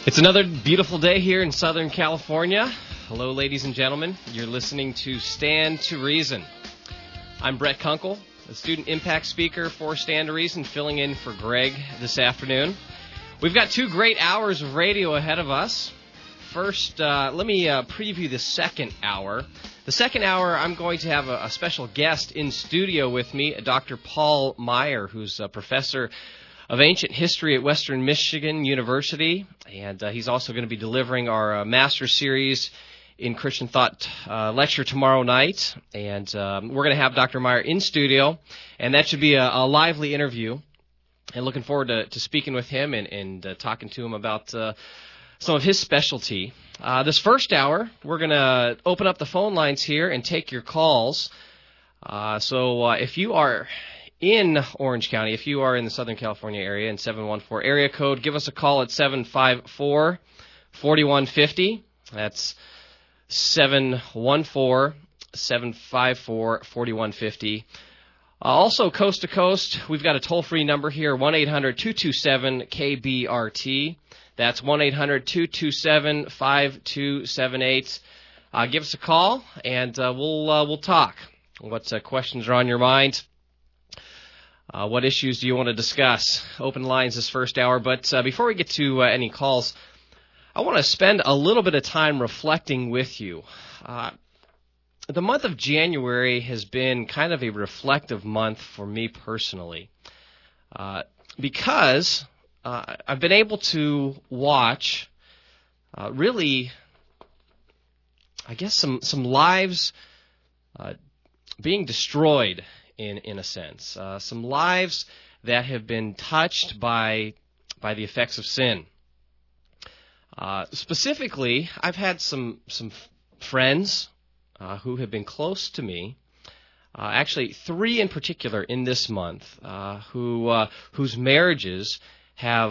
It's another beautiful day here in Southern California. Hello, ladies and gentlemen. You're listening to Stand to Reason. I'm Brett Kunkel, a student impact speaker for Stand to Reason, filling in for Greg this afternoon. We've got 2 great hours of radio ahead of us. First, let me preview the second hour. The second hour, I'm going to have a special guest in studio with me, Dr. Paul Meier, who's a professor of ancient history at Western Michigan University, and he's also going to be delivering our Master's Series in Christian Thought lecture tomorrow night, and we're going to have Dr. Meier in studio, and that should be a lively interview, and looking forward to speaking with him and talking to him about some of his specialty. This first hour, we're going to open up the phone lines here and take your calls, so if you are in Orange County, if you are in the Southern California area in 714 area code, give us a call at 754-4150. That's 714-754-4150. Also, coast to coast, we've got a toll-free number here, 1-800-227-KBRT. That's 1-800-227-5278. Give us a call, and we'll talk. What questions are on your mind? What issues do you want to discuss? Open lines this first hour. But before we get to any calls, I want to spend a little bit of time reflecting with you. The month of January has been kind of a reflective month for me personally, because I've been able to watch really, I guess, some lives being destroyed in a sense. Some lives that have been touched by the effects of sin. Specifically, I've had some friends who have been close to me, actually 3 in particular in this month, whose marriages have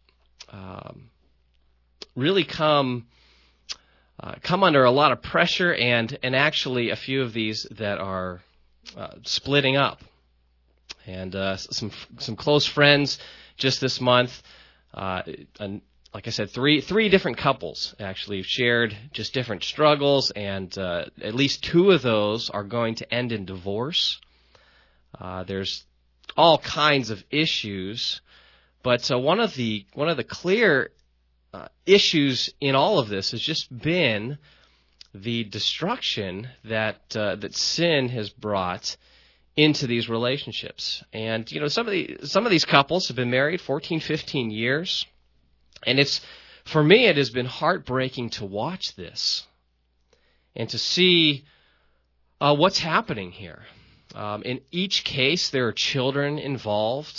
really come under a lot of pressure, and actually a few of these that are splitting up. And some close friends just this month, and like I said, three different couples actually have shared just different struggles, and at least 2 of those are going to end in divorce. There's all kinds of issues, but one of the clear issues in all of this has just been the destruction that sin has brought into these relationships. And some of these couples have been married 14, 15 years, and for me it has been heartbreaking to watch this and to see what's happening here. In each case, there are children involved.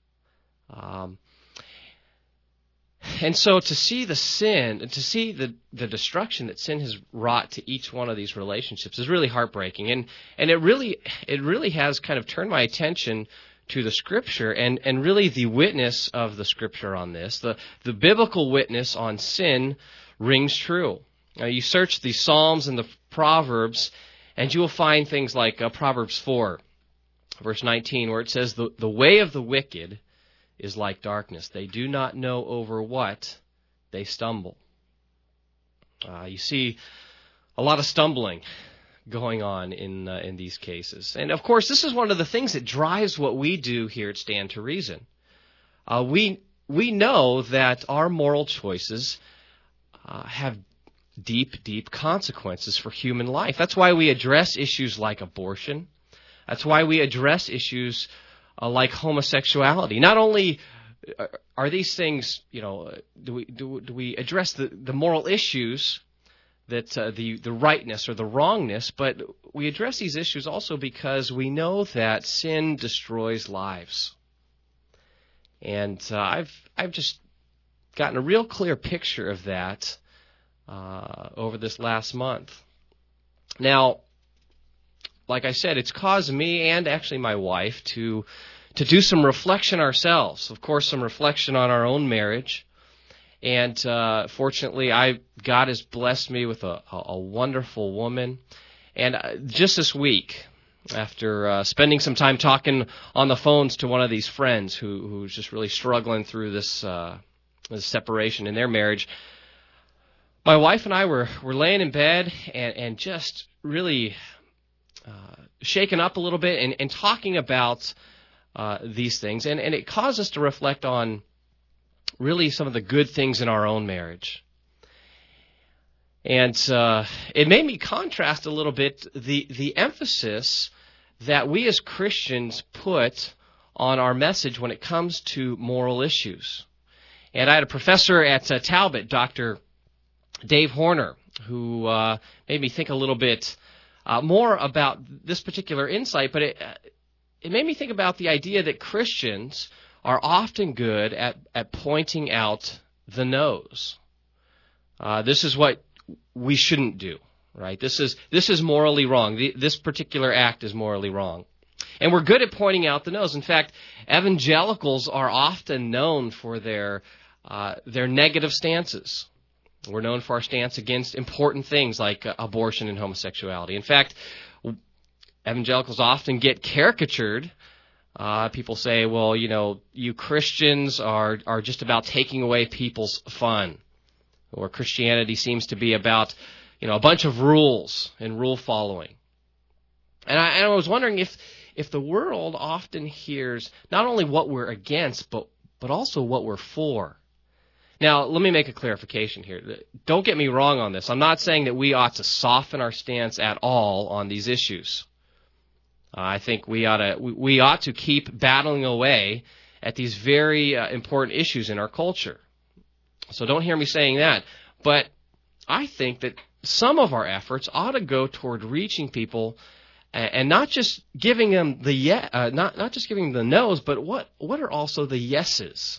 And so to see the sin, to see the destruction that sin has wrought to each one of these relationships is really heartbreaking. And it really has kind of turned my attention to the Scripture and really the witness of the Scripture on this. The biblical witness on sin rings true. You search the Psalms and the Proverbs, and you will find things like Proverbs 4, verse 19, where it says, the way of the wicked is like darkness. They do not know over what they stumble. You see a lot of stumbling going on in these cases. And of course, this is one of the things that drives what we do here at Stand to Reason. We know that our moral choices have deep consequences for human life. That's why we address issues like abortion. That's why we address issues like homosexuality. Not only are these things, do we address the moral issues, that the rightness or the wrongness, but we address these issues also because we know that sin destroys lives. And I've just gotten a real clear picture of that over this last month. Now, like I said, it's caused me and actually my wife to do some reflection ourselves. Of course, some reflection on our own marriage. And fortunately, God has blessed me with a wonderful woman. And just this week, after spending some time talking on the phones to one of these friends who's just really struggling through this separation in their marriage. My wife and I were laying in bed and just really shaken up a little bit and talking about these things. And it caused us to reflect on really some of the good things in our own marriage. And it made me contrast a little bit the emphasis that we as Christians put on our message when it comes to moral issues. And I had a professor at Talbot, Dr. Dave Horner, who made me think a little bit more about this particular insight, but it made me think about the idea that Christians are often good at pointing out the no's. This is what we shouldn't do, right? This is morally wrong. This particular act is morally wrong. And we're good at pointing out the no's. In fact, evangelicals are often known for their negative stances. We're known for our stance against important things like abortion and homosexuality. In fact, evangelicals often get caricatured. People say, well, you Christians are just about taking away people's fun. Or Christianity seems to be about, a bunch of rules and rule following. And I was wondering if the world often hears not only what we're against, but also what we're for. Now, let me make a clarification here. Don't get me wrong on this. I'm not saying that we ought to soften our stance at all on these issues. I think we ought to keep battling away at these very important issues in our culture. So don't hear me saying that. But I think that some of our efforts ought to go toward reaching people and not just giving them not just giving them the no's, but what are also the yeses?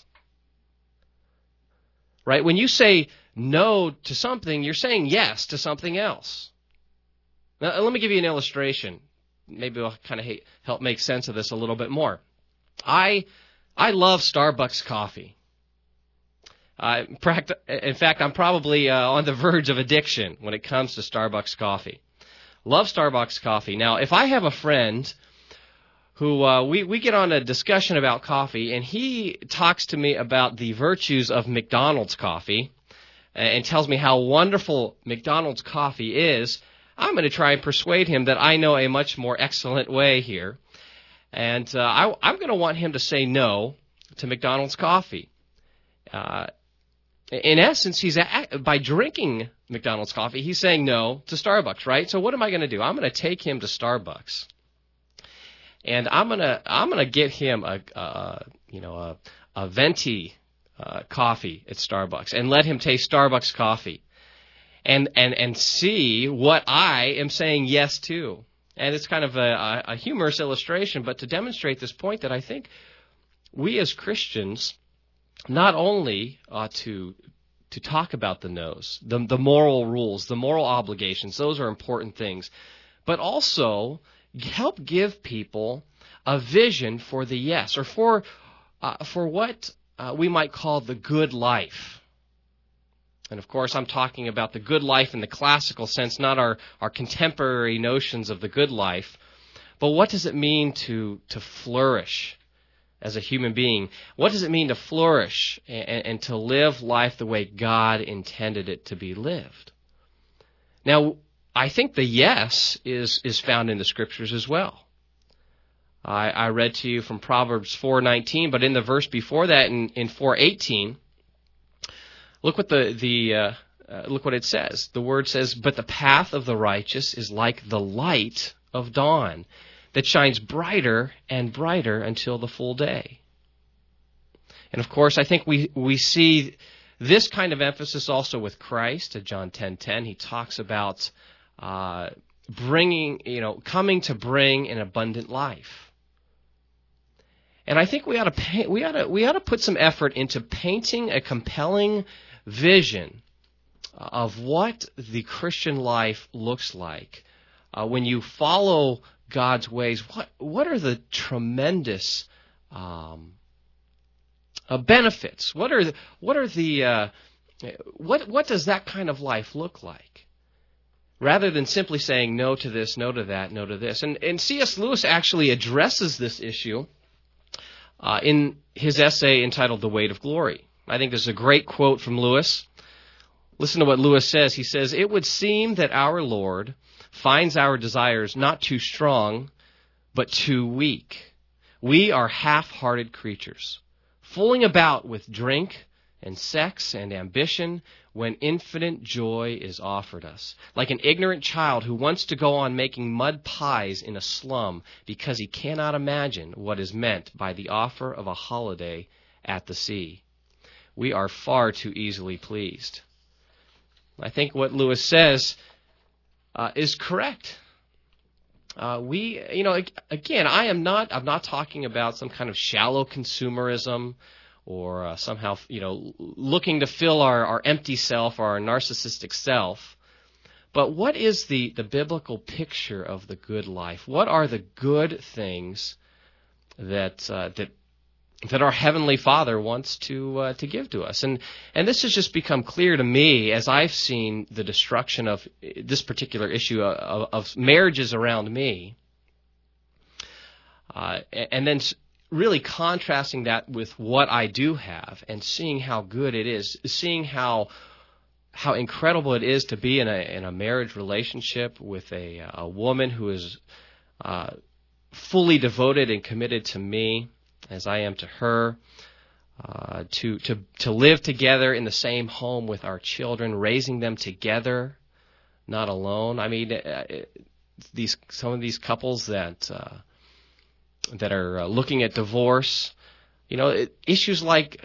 Right? When you say no to something, you're saying yes to something else. Now, let me give you an illustration. Maybe I'll kind of help make sense of this a little bit more. I love Starbucks coffee. In fact, I'm probably on the verge of addiction when it comes to Starbucks coffee. Love Starbucks coffee. Now, if I have a friend who we get on a discussion about coffee, and he talks to me about the virtues of McDonald's coffee and tells me how wonderful McDonald's coffee is, I'm going to try and persuade him that I know a much more excellent way here. And I'm going to want him to say no to McDonald's coffee. In essence, by drinking McDonald's coffee, he's saying no to Starbucks, right? So what am I going to do? I'm going to take him to Starbucks, and I'm gonna get him a venti coffee at Starbucks, and let him taste Starbucks coffee, and see what I am saying yes to. And it's kind of a humorous illustration, but to demonstrate this point that I think we as Christians not only ought to talk about the no's, the moral rules, the moral obligations, those are important things, but also help give people a vision for the yes, or for what we might call the good life. And of course, I'm talking about the good life in the classical sense, not our contemporary notions of the good life, but what does it mean to flourish as a human being? What does it mean to flourish and to live life the way God intended it to be lived? Now, I think the yes is found in the Scriptures as well. I read to you from Proverbs 4:19, but in the verse before that, in 4:18, look what look what it says. The word says, "But the path of the righteous is like the light of dawn, that shines brighter and brighter until the full day." And of course, I think we see this kind of emphasis also with Christ. At John 10:10, he talks about coming to bring an abundant life. And I think we ought to put some effort into painting a compelling vision of what the Christian life looks like when you follow God's ways. What are the tremendous benefits? What does that kind of life look like? Rather than simply saying no to this, no to that, no to this. And C.S. Lewis actually addresses this issue in his essay entitled "The Weight of Glory." I think this is a great quote from Lewis. Listen to what Lewis says. He says, "It would seem that our Lord finds our desires not too strong, but too weak. We are half-hearted creatures, fooling about with drink and sex and ambition when infinite joy is offered us. Like an ignorant child who wants to go on making mud pies in a slum because he cannot imagine what is meant by the offer of a holiday at the sea. We are far too easily pleased." I think what Lewis says is correct. Again, I'm not talking about some kind of shallow consumerism or somehow, looking to fill our empty self or our narcissistic self. But what is the biblical picture of the good life? What are the good things that our Heavenly Father wants to give to us? And this has just become clear to me as I've seen the destruction of this particular issue of marriages around me. And then really contrasting that with what I do have and seeing how good it is, seeing how incredible it is to be in a marriage relationship with a woman who is fully devoted and committed to me as I am to her, to live together in the same home with our children, raising them together, not alone. I mean, some of these couples that are looking at divorce, issues like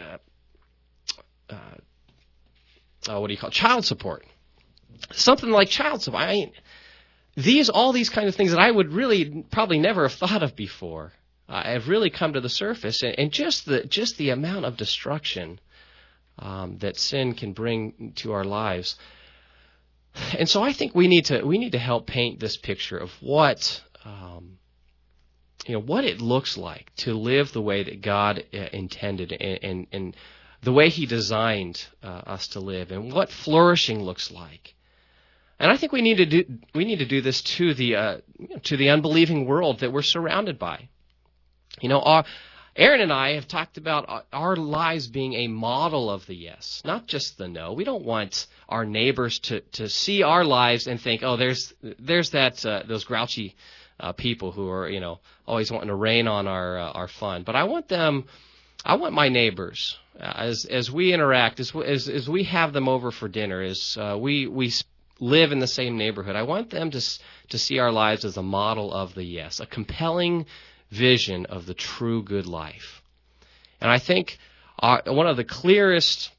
child support, something like child support. I mean, all these kind of things that I would really probably never have thought of before. Have really come to the surface, and just the amount of destruction that sin can bring to our lives. And so I think we need to help paint this picture of what it looks like to live the way that God intended and the way He designed us to live, and what flourishing looks like. And I think we need to do this to the unbelieving world that we're surrounded by. Aaron and I have talked about our lives being a model of the yes, not just the no. We don't want our neighbors to see our lives and think, oh, there's those grouchy people who are always wanting to rain on our fun. But I want my neighbors as we interact, as we have them over for dinner, as we live in the same neighborhood. I want them to see our lives as a model of the yes, a compelling vision of the true good life. And I think one of the clearest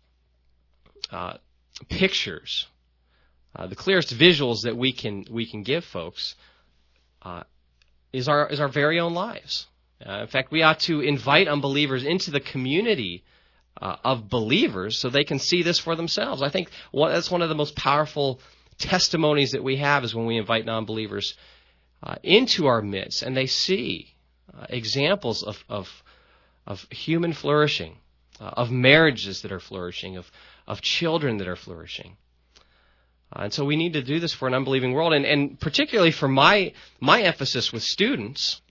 pictures, the clearest visuals that we can give folks is our very own lives. In fact, we ought to invite unbelievers into the community of believers so they can see this for themselves. I think that's one of the most powerful testimonies that we have is when we invite non-believers into our midst and they see examples of human flourishing, of marriages that are flourishing, of children that are flourishing. And so we need to do this for an unbelieving world, and particularly for my emphasis with students.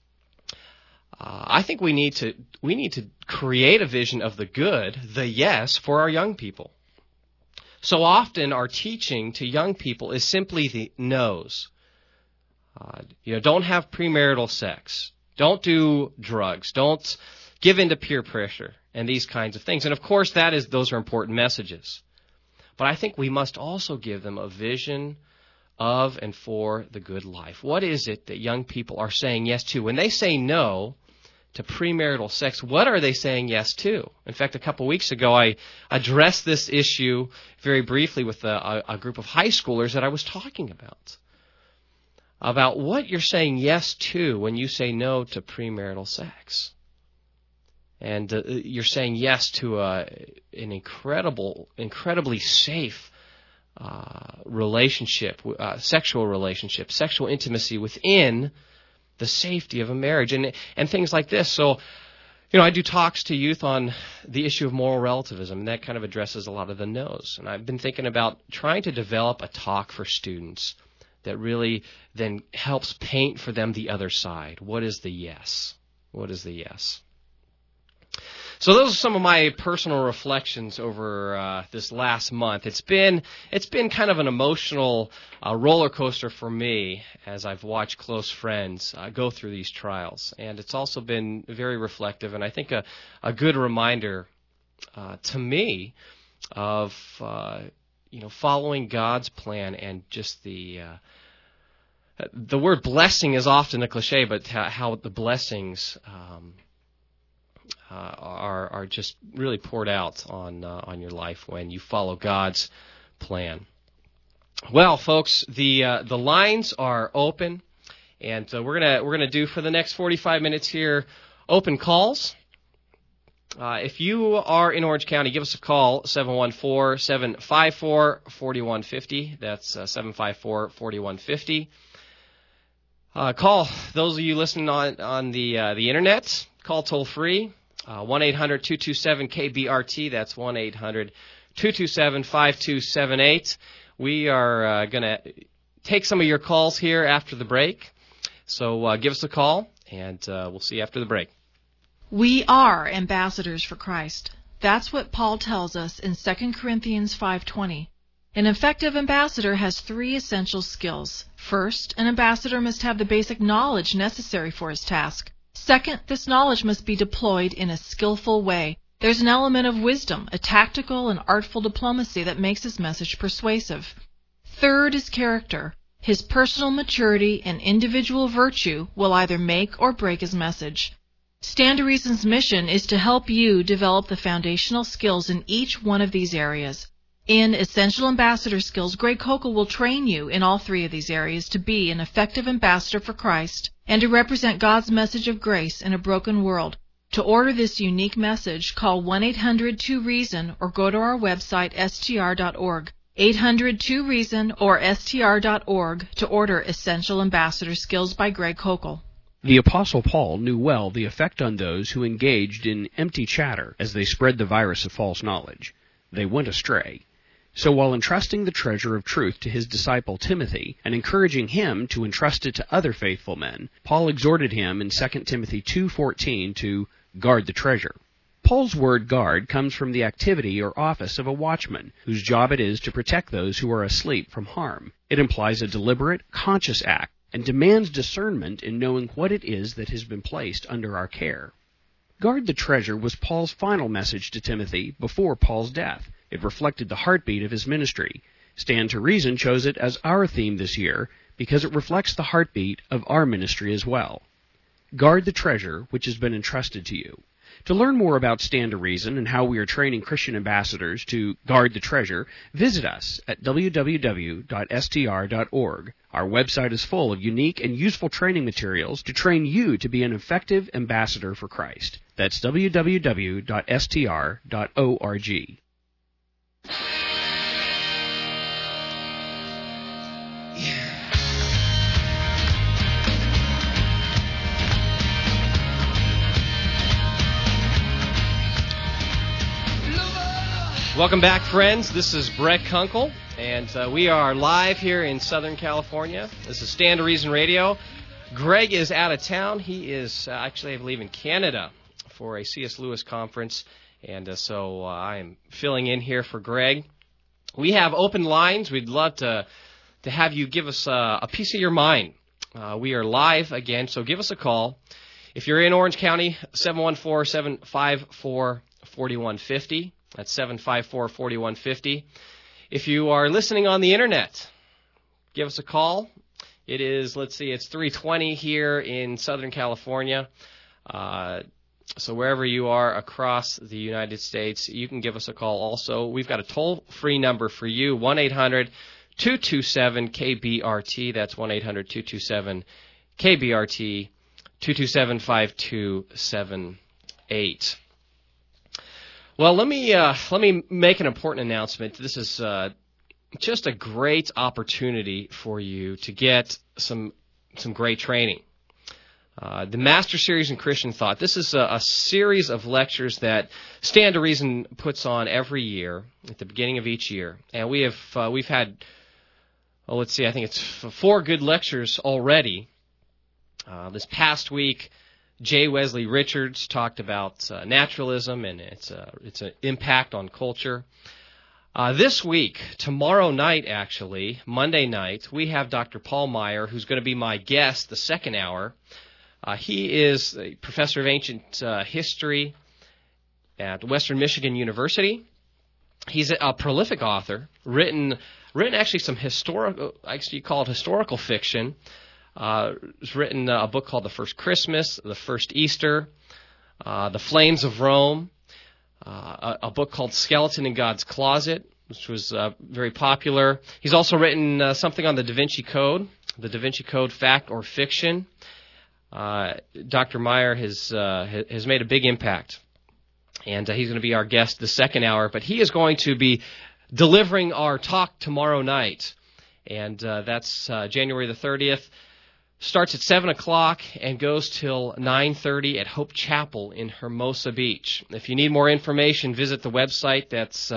I think we need to create a vision of the good, the yes, for our young people. So often our teaching to young people is simply the no's. Don't have premarital sex. Don't do drugs. Don't give in to peer pressure and these kinds of things. And of course, those are important messages. But I think we must also give them a vision of and for the good life. What is it that young people are saying yes to? When they say no to premarital sex, what are they saying yes to? In fact, a couple weeks ago, I addressed this issue very briefly with a group of high schoolers that I was talking about what you're saying yes to when you say no to premarital sex. And you're saying yes to an incredibly safe relationship, sexual relationship, sexual intimacy within the safety of a marriage and things like this. So, I do talks to youth on the issue of moral relativism, and that kind of addresses a lot of the no's. And I've been thinking about trying to develop a talk for students that really then helps paint for them the other side. What is the yes? What is the yes? So those are some of my personal reflections over this last month. It's been kind of an emotional roller coaster for me as I've watched close friends go through these trials, and it's also been very reflective, and I think a good reminder to me of following God's plan, and just the word blessing is often a cliche, but how the blessings are just really poured out on your life when you follow God's plan. Well, folks, the lines are open, and we're gonna do for the next 45 minutes here open calls. If you are in Orange County, give us a call, 714-754-4150. That's 754-4150. Call those of you listening on the internet. Call toll free. 1-800-227-KBRT. That's 1-800-227-5278. We are going to take some of your calls here after the break. So give us a call, and we'll see you after the break. We are ambassadors for Christ. That's what Paul tells us in 2 Corinthians 5:20. An effective ambassador has 3 essential skills. First, an ambassador must have the basic knowledge necessary for his task. Second, this knowledge must be deployed in a skillful way. There's an element of wisdom, a tactical and artful diplomacy that makes his message persuasive. Third is character. His personal maturity and individual virtue will either make or break his message. Stand to Reason's mission is to help you develop the foundational skills in each one of these areas. In Essential Ambassador Skills, Greg Koukl will train you in all 3 of these areas to be an effective ambassador for Christ and to represent God's message of grace in a broken world. To order this unique message, call 1-800-2REASON or go to our website, str.org. 800-2REASON or str.org to order Essential Ambassador Skills by Greg Koukl. The Apostle Paul knew well the effect on those who engaged in empty chatter as they spread the virus of false knowledge. They went astray. So while entrusting the treasure of truth to his disciple Timothy and encouraging him to entrust it to other faithful men, Paul exhorted him in 2 Timothy 2:14 to guard the treasure. Paul's word guard comes from the activity or office of a watchman, whose job it is to protect those who are asleep from harm. It implies a deliberate, conscious act and demands discernment in knowing what it is that has been placed under our care. Guard the treasure was Paul's final message to Timothy before Paul's death. It reflected the heartbeat of his ministry. Stand to Reason chose it as our theme this year because it reflects the heartbeat of our ministry as well. Guard the treasure which has been entrusted to you. To learn more about Stand to Reason and how we are training Christian ambassadors to guard the treasure, visit us at www.str.org. Our website is full of unique and useful training materials to train you to be an effective ambassador for Christ. That's www.str.org. Welcome back, friends. This is Brett Kunkle, and we are live here in Southern California. This is Stand to Reason Radio. Greg is out of town. He is actually, I believe, in Canada for a C.S. Lewis conference, and so I am filling in here for Greg. We have open lines. We'd love to have you give us a piece of your mind. We are live again, so give us a call. If you're in Orange County, 714-754-4150. That's 754-4150. If you are listening on the internet, give us a call. It is, it's 3:20 here in Southern California. So wherever you are across the United States, you can give us a call also. We've got a toll-free number for you, 1-800-227-KBRT. That's 1-800-227-KBRT, 227-5278. Well, let me make an important announcement. This is just a great opportunity for you to get some great training. The Master Series in Christian Thought. This is a series of lectures that Stand to Reason puts on every year at the beginning of each year, and we've had, I think it's 4 good lectures already. This past week, J. Wesley Richards talked about naturalism and its an impact on culture. This week, tomorrow night actually, Monday night, we have Dr. Paul Maier, who's going to be my guest the second hour. He is a professor of ancient history at Western Michigan University. He's a prolific author, written actually some historical, actually called historical fiction. He's written a book called The First Christmas, The First Easter, The Flames of Rome, a book called Skeleton in God's Closet, which was very popular. He's also written something on the Da Vinci Code, the Da Vinci Code, Fact or Fiction. Dr. Maier has made a big impact, and he's going to be our guest the second hour, but he is going to be delivering our talk tomorrow night, and that's January the 30th. Starts at 7 o'clock and goes till 9:30 at Hope Chapel in Hermosa Beach. If you need more information, visit the website. That's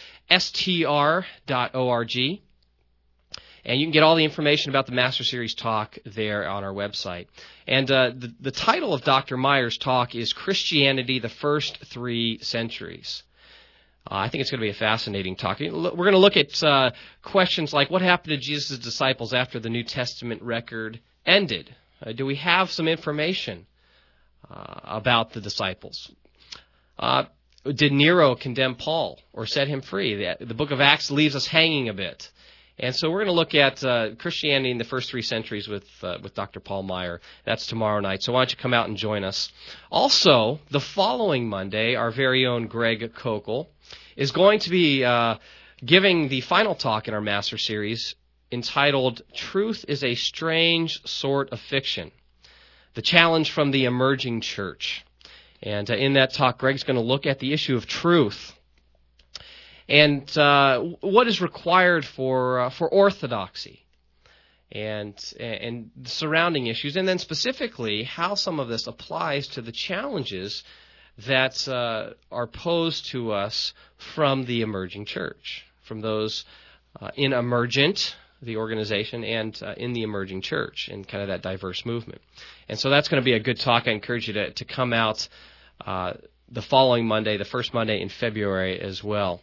str.org. And you can get all the information about the Master Series talk there on our website. And the title of Dr. Maier's talk is Christianity, the First 3 Centuries. I think it's going to be a fascinating talk. We're going to look at questions like what happened to Jesus' disciples after the New Testament record ended. Do we have some information about the disciples? Did Nero condemn Paul or set him free? The book of Acts leaves us hanging a bit. And so we're going to look at Christianity in the first 3 centuries with Dr. Paul Maier. That's tomorrow night. So why don't you come out and join us? Also, the following Monday, our very own Greg Kokel is going to be giving the final talk in our Master Series entitled Truth is a Strange Sort of Fiction, the challenge from the emerging church. And in that talk, Greg's going to look at the issue of truth and what is required for orthodoxy and the surrounding issues, and then specifically how some of this applies to the challenges that are posed to us from the emerging church, from those in Emergent, the organization, and in the emerging church, and kind of that diverse movement. And so that's going to be a good talk. I encourage you to come out the following Monday, the first Monday in February as well.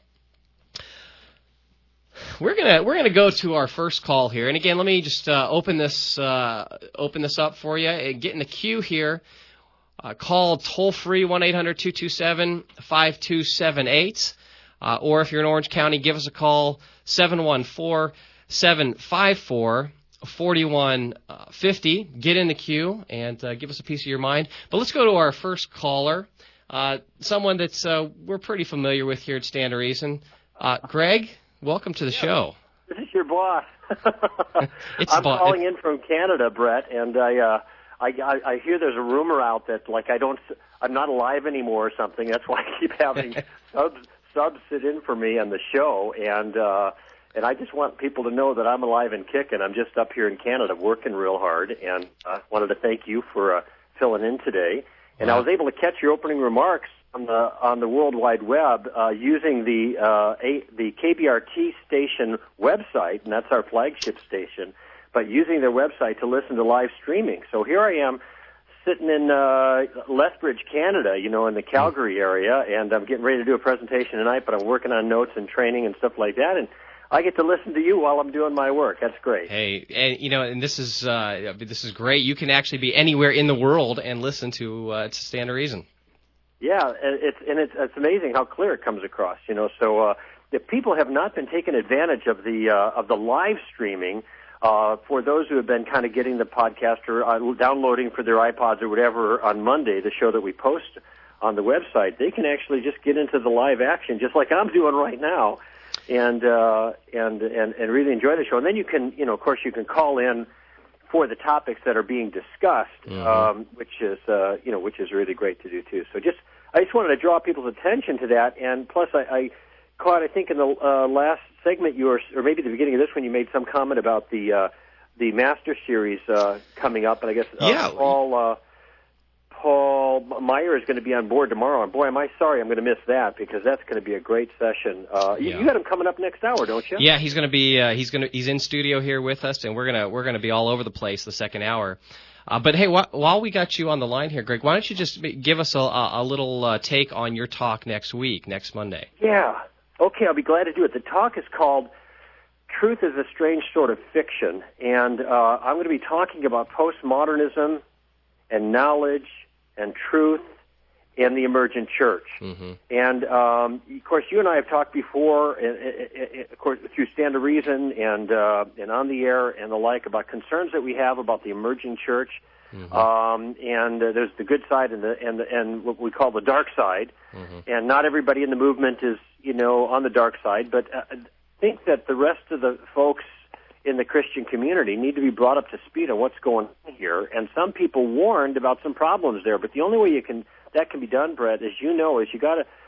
We're gonna go to our first call here, and again, let me just open this up for you and get in the queue here. Call toll free 1-800-227-5278, or if you're in Orange County, give us a call 714-754-4150. Get in the queue and give us a piece of your mind. But let's go to our first caller, someone that's we're pretty familiar with here at Stand to Reason. Greg, welcome to the show. This is your boss. I'm calling in from Canada, Brett, and I hear there's a rumor out that I'm not alive anymore or something. That's why I keep having subs sit in for me on the show, and I just want people to know that I'm alive and kicking. I'm just up here in Canada working real hard, and I wanted to thank you for filling in today. And I was able to catch your opening remarks on the World Wide Web using the KBRT station website, and that's our flagship station, but using their website to listen to live streaming. So here I am sitting in Lethbridge, Canada, in the Calgary area, and I'm getting ready to do a presentation tonight, but I'm working on notes and training and stuff like that, and I get to listen to you while I'm doing my work. That's great. Hey, and this is great. You can actually be anywhere in the world and listen to Stand to Reason. Yeah, it's amazing how clear it comes across. So if people have not been taking advantage of the live streaming, for those who have been kind of getting the podcast or downloading for their iPods or whatever on Monday, the show that we post on the website, they can actually just get into the live action, just like I'm doing right now. And really enjoy the show. And then you can, of course, you can call in for the topics that are being discussed, which is really great to do too. So I just wanted to draw people's attention to that. And plus, I caught, I think in the last segment or maybe the beginning of this one, you made some comment about the Master Series coming up. And I guess Paul Maier is going to be on board tomorrow, and boy, am I sorry I'm going to miss that, because that's going to be a great session. You got him coming up next hour, don't you? Yeah, he's going to be he's in studio here with us, and we're going to be all over the place the second hour. But hey, while we got you on the line here, Greg, why don't you just give us a little take on your talk next week, next Monday? Yeah. Okay, I'll be glad to do it. The talk is called Truth is a Strange Sort of Fiction, and I'm going to be talking about postmodernism and knowledge and truth in the emergent church. Mm-hmm. And, of course, you and I have talked before, of course, through Stand to Reason and on the air and the like, about concerns that we have about the emerging church. Mm-hmm. And there's the good side and what we call the dark side. Mm-hmm. And not everybody in the movement is, on the dark side, but I think that the rest of the folks in the Christian community need to be brought up to speed on what's going on here. And some people warned about some problems there, but the only way that can be done, Brett, as you know, is we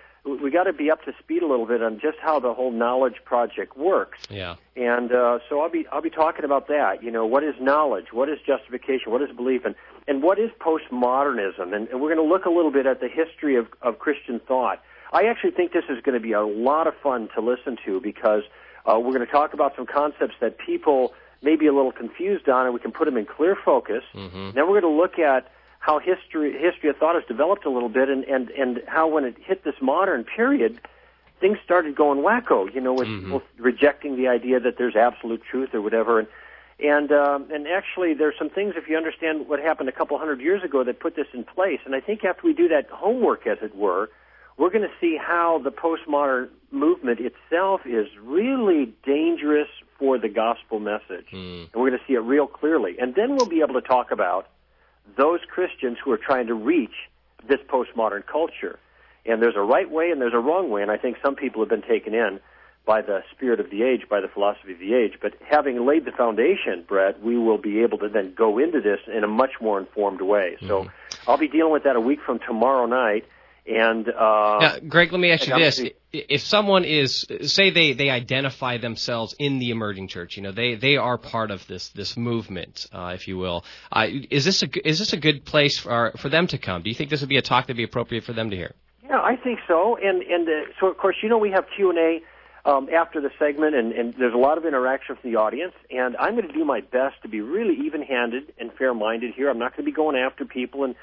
got to be up to speed a little bit on just how the whole knowledge project works. Yeah. And so I'll be talking about that. What is knowledge? What is justification? What is belief? And what is postmodernism? And we're going to look a little bit at the history of Christian thought. I actually think this is going to be a lot of fun to listen to because we're going to talk about some concepts that people may be a little confused on, and we can put them in clear focus. Mm-hmm. Then we're going to look at how history of thought has developed a little bit, and how when it hit this modern period, things started going wacko, with mm-hmm. people rejecting the idea that there's absolute truth or whatever. And actually, there's some things, if you understand what happened a couple hundred years ago, that put this in place. And I think after we do that homework, as it were, we're going to see how the postmodern movement itself is really dangerous for the gospel message. Mm. And we're going to see it real clearly. And then we'll be able to talk about those Christians who are trying to reach this postmodern culture. And there's a right way and there's a wrong way, and I think some people have been taken in by the spirit of the age, by the philosophy of the age. But having laid the foundation, Brett, we will be able to then go into this in a much more informed way. Mm-hmm. So I'll be dealing with that a week from tomorrow night. And now, Greg, let me ask you this. If someone say they identify themselves in the emerging church, they are part of this movement, if you will. Is this a good place for them to come? Do you think this would be a talk that'd be appropriate for them to hear? Yeah, I think so. And so, of course, we have Q&A after the segment, and there's a lot of interaction from the audience. And I'm going to do my best to be really even-handed and fair-minded here. I'm not going to be going after people and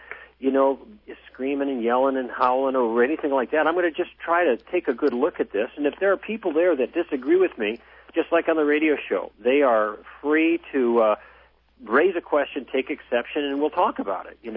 screaming and yelling and howling or anything like that. I'm going to just try to take a good look at this. And if there are people there that disagree with me, just like on the radio show, they are free to raise a question, take exception, and we'll talk about it.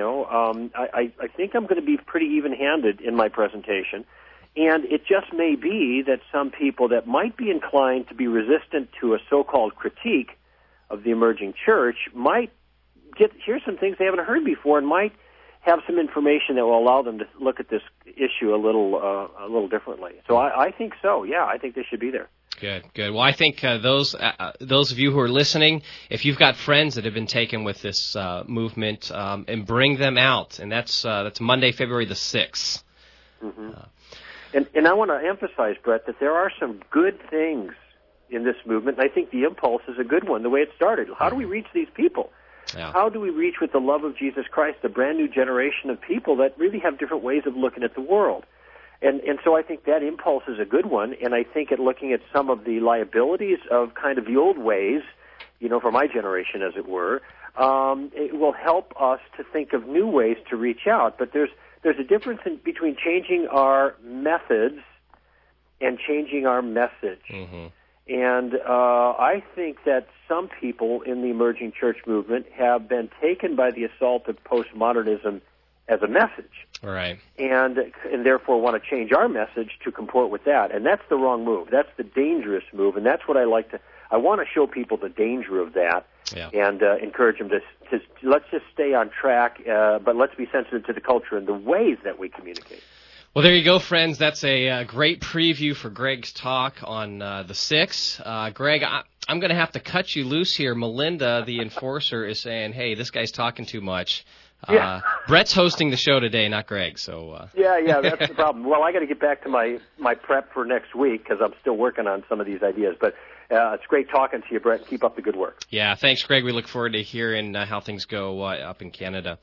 I think I'm going to be pretty even-handed in my presentation. And it just may be that some people that might be inclined to be resistant to a so-called critique of the emerging church might hear some things they haven't heard before and might have some information that will allow them to look at this issue a little differently. So I think so. Yeah, I think they should be there. Good. Well, I think those of you who are listening, if you've got friends that have been taken with this movement, and bring them out, and that's Monday, February the 6th. Mm-hmm. And I want to emphasize, Brett, that there are some good things in this movement, and I think the impulse is a good one, the way it started. How do we reach these people? Yeah. How do we reach with the love of Jesus Christ a brand new generation of people that really have different ways of looking at the world? And so I think that impulse is a good one, and I think at looking at some of the liabilities of kind of the old ways, for my generation, as it were, it will help us to think of new ways to reach out. But there's a difference between changing our methods and changing our message. Mm-hmm. And I think that some people in the emerging church movement have been taken by the assault of postmodernism as a message. Right. And therefore want to change our message to comport with that. And that's the wrong move. That's the dangerous move. And that's what I want to show people the danger of that. Yeah. And encourage them to let's just stay on track, but let's be sensitive to the culture and the ways that we communicate. Well, there you go, friends. That's a great preview for Greg's talk on the 6th. Greg, I'm going to have to cut you loose here. Melinda, the enforcer, is saying, hey, this guy's talking too much. Yeah. Brett's hosting the show today, not Greg. So. Yeah, that's the problem. Well, I got to get back to my prep for next week because I'm still working on some of these ideas. But it's great talking to you, Brett. Keep up the good work. Yeah, thanks, Greg. We look forward to hearing how things go up in Canada.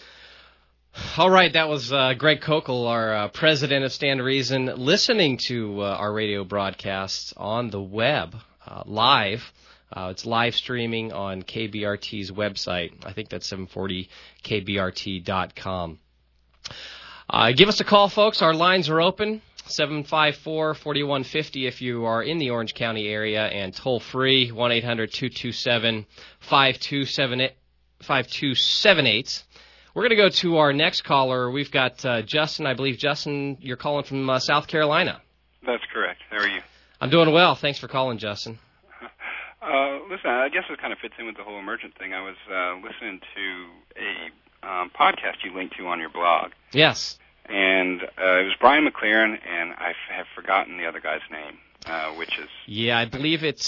All right, that was Greg Koukl, our president of Stand to Reason, listening to our radio broadcasts on the web live It's live streaming on KBRT's website. I think that's 740kbrt.com. Give us a call, folks. Our lines are open. 754-4150 if you are in the Orange County area, and toll free 1-800-227-5278. We're going to go to our next caller. We've got Justin. I believe, Justin, you're calling from South Carolina. That's correct. How are you? I'm doing well. Thanks for calling, Justin. Listen, I guess it kind of fits in with the whole emergent thing. I was listening to a podcast you linked to on your blog. Yes. And it was Brian McLaren, and I have forgotten the other guy's name, which is... Yeah, I believe it's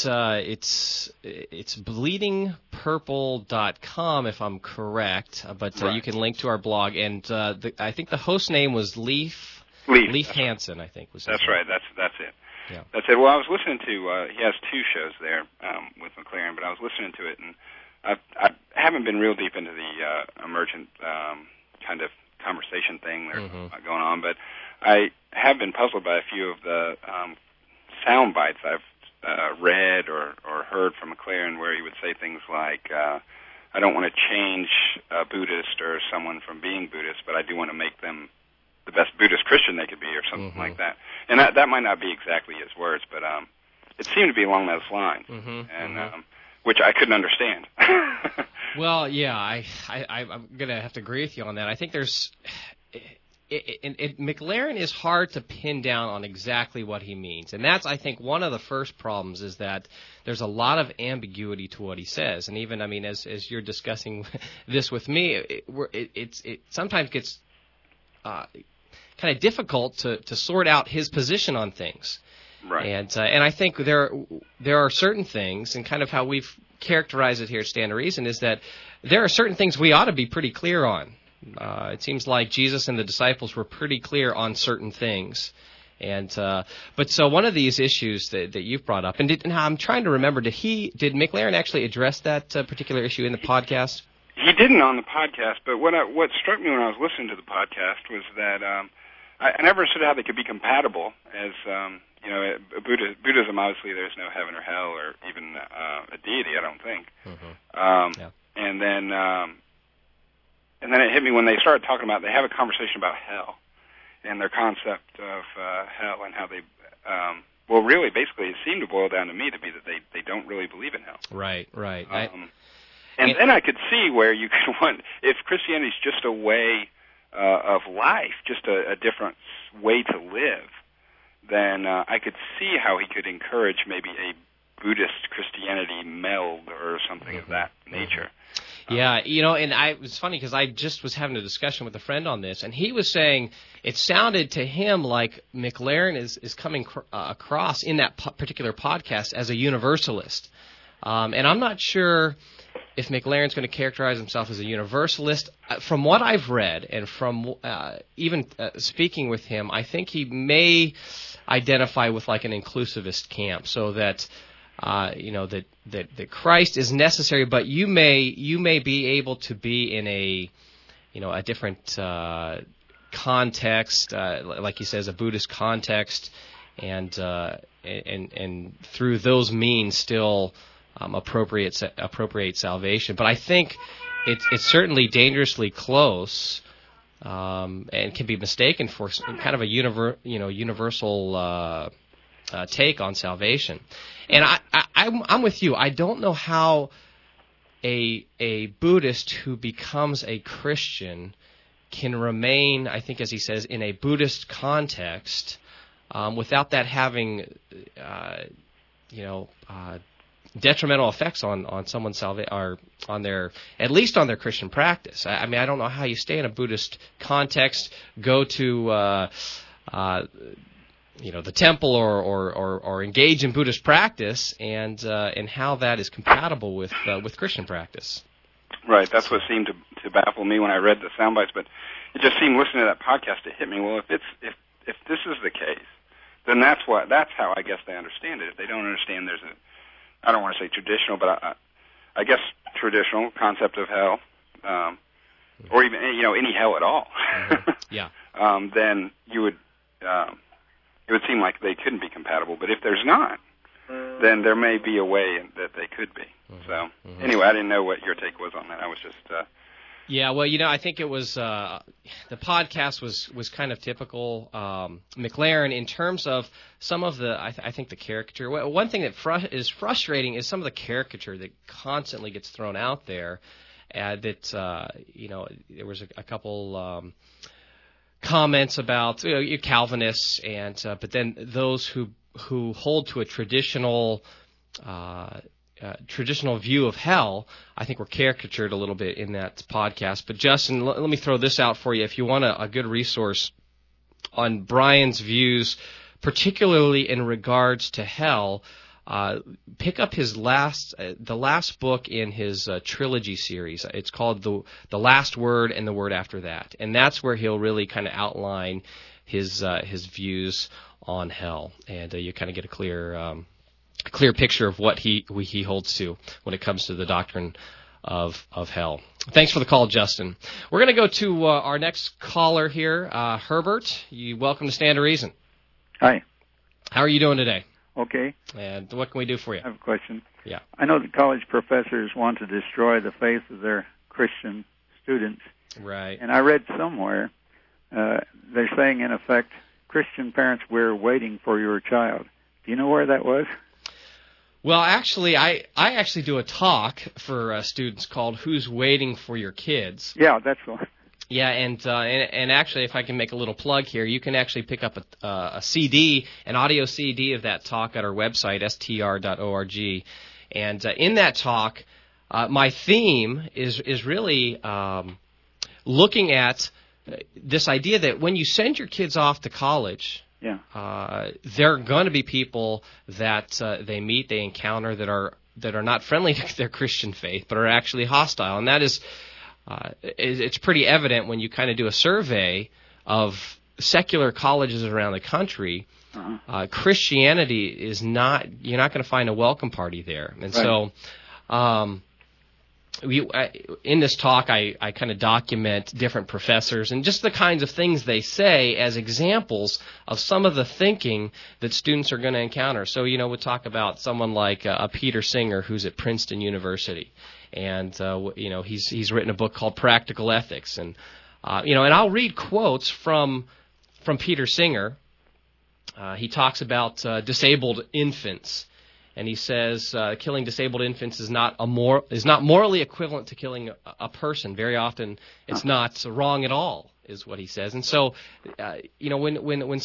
bleedingpurple.com, if I'm correct, but right. You can link to our blog. And I think the host name was Leif Hansen, I think. Was his That's name. right, that's it. Yeah. That's it. Well, I was listening to, he has two shows there with McLaren, but I was listening to it, and I haven't been real deep into the emergent kind of conversation thing there's going on, but I have been puzzled by a few of the sound bites I've read or heard from McLaren, where he would say things like, I don't want to change a Buddhist or someone from being Buddhist, but I do want to make them the best Buddhist Christian they could be, or something like that. And that might not be exactly his words, but it seemed to be along those lines, which I couldn't understand. Well, yeah, I'm going to have to agree with you on that. I think there's McLaren is hard to pin down on exactly what he means. And that's, I think, one of the first problems, is that there's a lot of ambiguity to what he says. And even, I mean, as you're discussing this with me, it sometimes gets kind of difficult to sort out his position on things. Right. And I think there are certain things, and kind of how we've characterized it here at Stand to Reason, is that there are certain things we ought to be pretty clear on. It seems like Jesus and the disciples were pretty clear on certain things. And but so one of these issues that you've brought up, and I'm trying to remember, did McLaren actually address that particular issue in the podcast? He didn't on the podcast, but what struck me when I was listening to the podcast was that I never understood how they could be compatible. As you know, Buddhism, obviously there's no heaven or hell or even a deity, I don't think. And then it hit me when they started talking about, they have a conversation about hell and their concept of hell, and how they, well, really, basically, it seemed to boil down to me to be that they don't really believe in hell. Right. And then I could see where you could want, if Christianity is just a way of life, just a different way to live, then I could see how he could encourage maybe a Buddhist Christianity meld or something of that nature. Yeah, you know, and it was funny because I just was having a discussion with a friend on this, and he was saying it sounded to him like McLaren is coming across in that particular podcast as a universalist. And I'm not sure if McLaren's going to characterize himself as a universalist. From what I've read, and from even speaking with him, I think he may identify with like an inclusivist camp, so that that Christ is necessary, but you may be able to be in a different context, like he says, a Buddhist context, and through those means still appropriate salvation. But I think it's certainly dangerously close, and can be mistaken for kind of a universal take on salvation. And I'm with you. I don't know how a Buddhist who becomes a Christian can remain, I think, as he says, in a Buddhist context without that having, detrimental effects on someone's salvation, or at least on their Christian practice. I mean, I don't know how you stay in a Buddhist context, go to the temple or engage in Buddhist practice, and how that is compatible with Christian practice. Right, that's what seemed to baffle me when I read the sound bites. But it just seemed, listening to that podcast, it hit me. Well, if this is the case, then that's how I guess they understand it. If they don't understand, there's I don't want to say traditional, but I guess traditional concept of hell, or even any hell at all. Yeah. Then you would. It would seem like they couldn't be compatible. But if there's not, then there may be a way that they could be. So anyway, I didn't know what your take was on that. I was just... Yeah, well, I think it was the podcast was kind of typical McLaren in terms of some of the I think the caricature. One thing that is frustrating is some of the caricature that constantly gets thrown out there. That there was a couple comments about Calvinists but then those who hold to a traditional view of hell, I think were caricatured a little bit in that podcast. But Justin, let me throw this out for you. If you want a good resource on Brian's views, particularly in regards to hell, pick up his the last book in his trilogy series. It's called The Last Word and the Word After That, and that's where he'll really kind of outline his views on hell, and you kind of get a clear picture of what he holds to when it comes to the doctrine of hell. Thanks for the call, Justin. We're going to go to our next caller here, Herbert. You're welcome to Stand to Reason. Hi. How are you doing today? Okay. And what can we do for you? I have a question. Yeah. I know that college professors want to destroy the faith of their Christian students. Right. And I read somewhere they're saying, in effect, Christian parents, we're waiting for your child. Do you know where that was? Well, actually, I actually do a talk for students called "Who's Waiting for Your Kids?" Yeah, that's the one. Yeah, and actually, if I can make a little plug here, you can actually pick up a CD, an audio CD of that talk at our website, str.org. And in that talk, my theme is really looking at this idea that when you send your kids off to college, there are going to be people that they meet, they encounter that are not friendly to their Christian faith, but are actually hostile. And that is, it's pretty evident when you kind of do a survey of secular colleges around the country. Christianity is not, you're not going to find a welcome party there. And so, in this talk, I kind of document different professors and just the kinds of things they say as examples of some of the thinking that students are going to encounter. So, we'll talk about someone like Peter Singer, who's at Princeton University. And, he's written a book called Practical Ethics. And, and I'll read quotes from Peter Singer. He talks about disabled infants. And he says killing disabled infants is not morally equivalent to killing a person. Very often, it's not wrong at all, is what he says. And so, when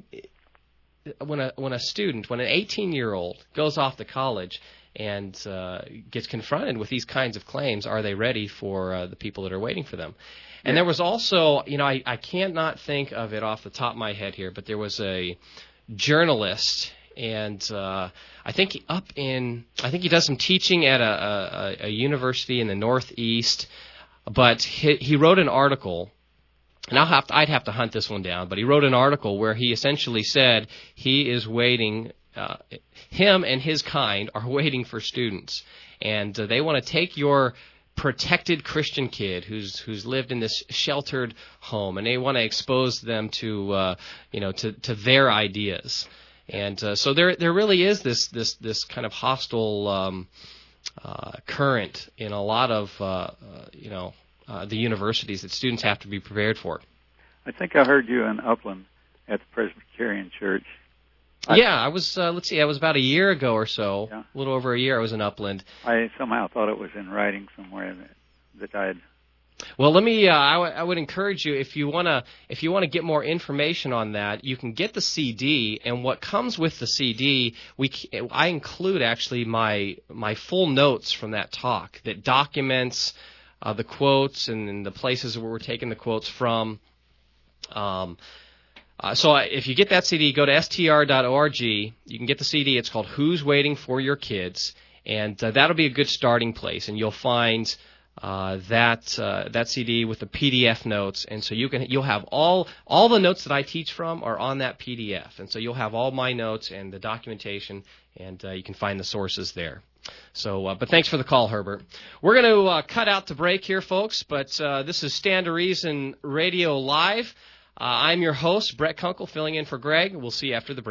a student, when an 18-year-old goes off to college and gets confronted with these kinds of claims, are they ready for the people that are waiting for them? And there was also, I cannot think of it off the top of my head here, but there was a journalist. And I think he does some teaching at a university in the Northeast, but he wrote an article, and I'd have to hunt this one down, but he wrote an article where he essentially said he is waiting, him and his kind are waiting for students, and they want to take your protected Christian kid who's lived in this sheltered home, and they want to expose them to to their ideas. And so there really is this kind of hostile current in a lot of the universities that students have to be prepared for. I think I heard you in Upland at the Presbyterian Church. I was. Let's see, I was about a year ago or so, a little over a year. I was in Upland. I somehow thought it was in writing somewhere that I had. Well, let me. I would encourage you if you want to get more information on that, you can get the CD, and what comes with the CD, I include actually my full notes from that talk that documents the quotes and the places where we're taking the quotes from. So if you get that CD, go to str.org. You can get the CD. It's called "Who's Waiting for Your Kids," and that'll be a good starting place, and you'll find. That CD with the PDF notes, and so you'll have all the notes that I teach from are on that PDF, and so you'll have all my notes and the documentation, and you can find the sources there. So, but thanks for the call, Herbert. We're going to cut out to break here, folks, but this is Stand to Reason Radio Live. I'm your host, Brett Kunkel, filling in for Greg. We'll see you after the break.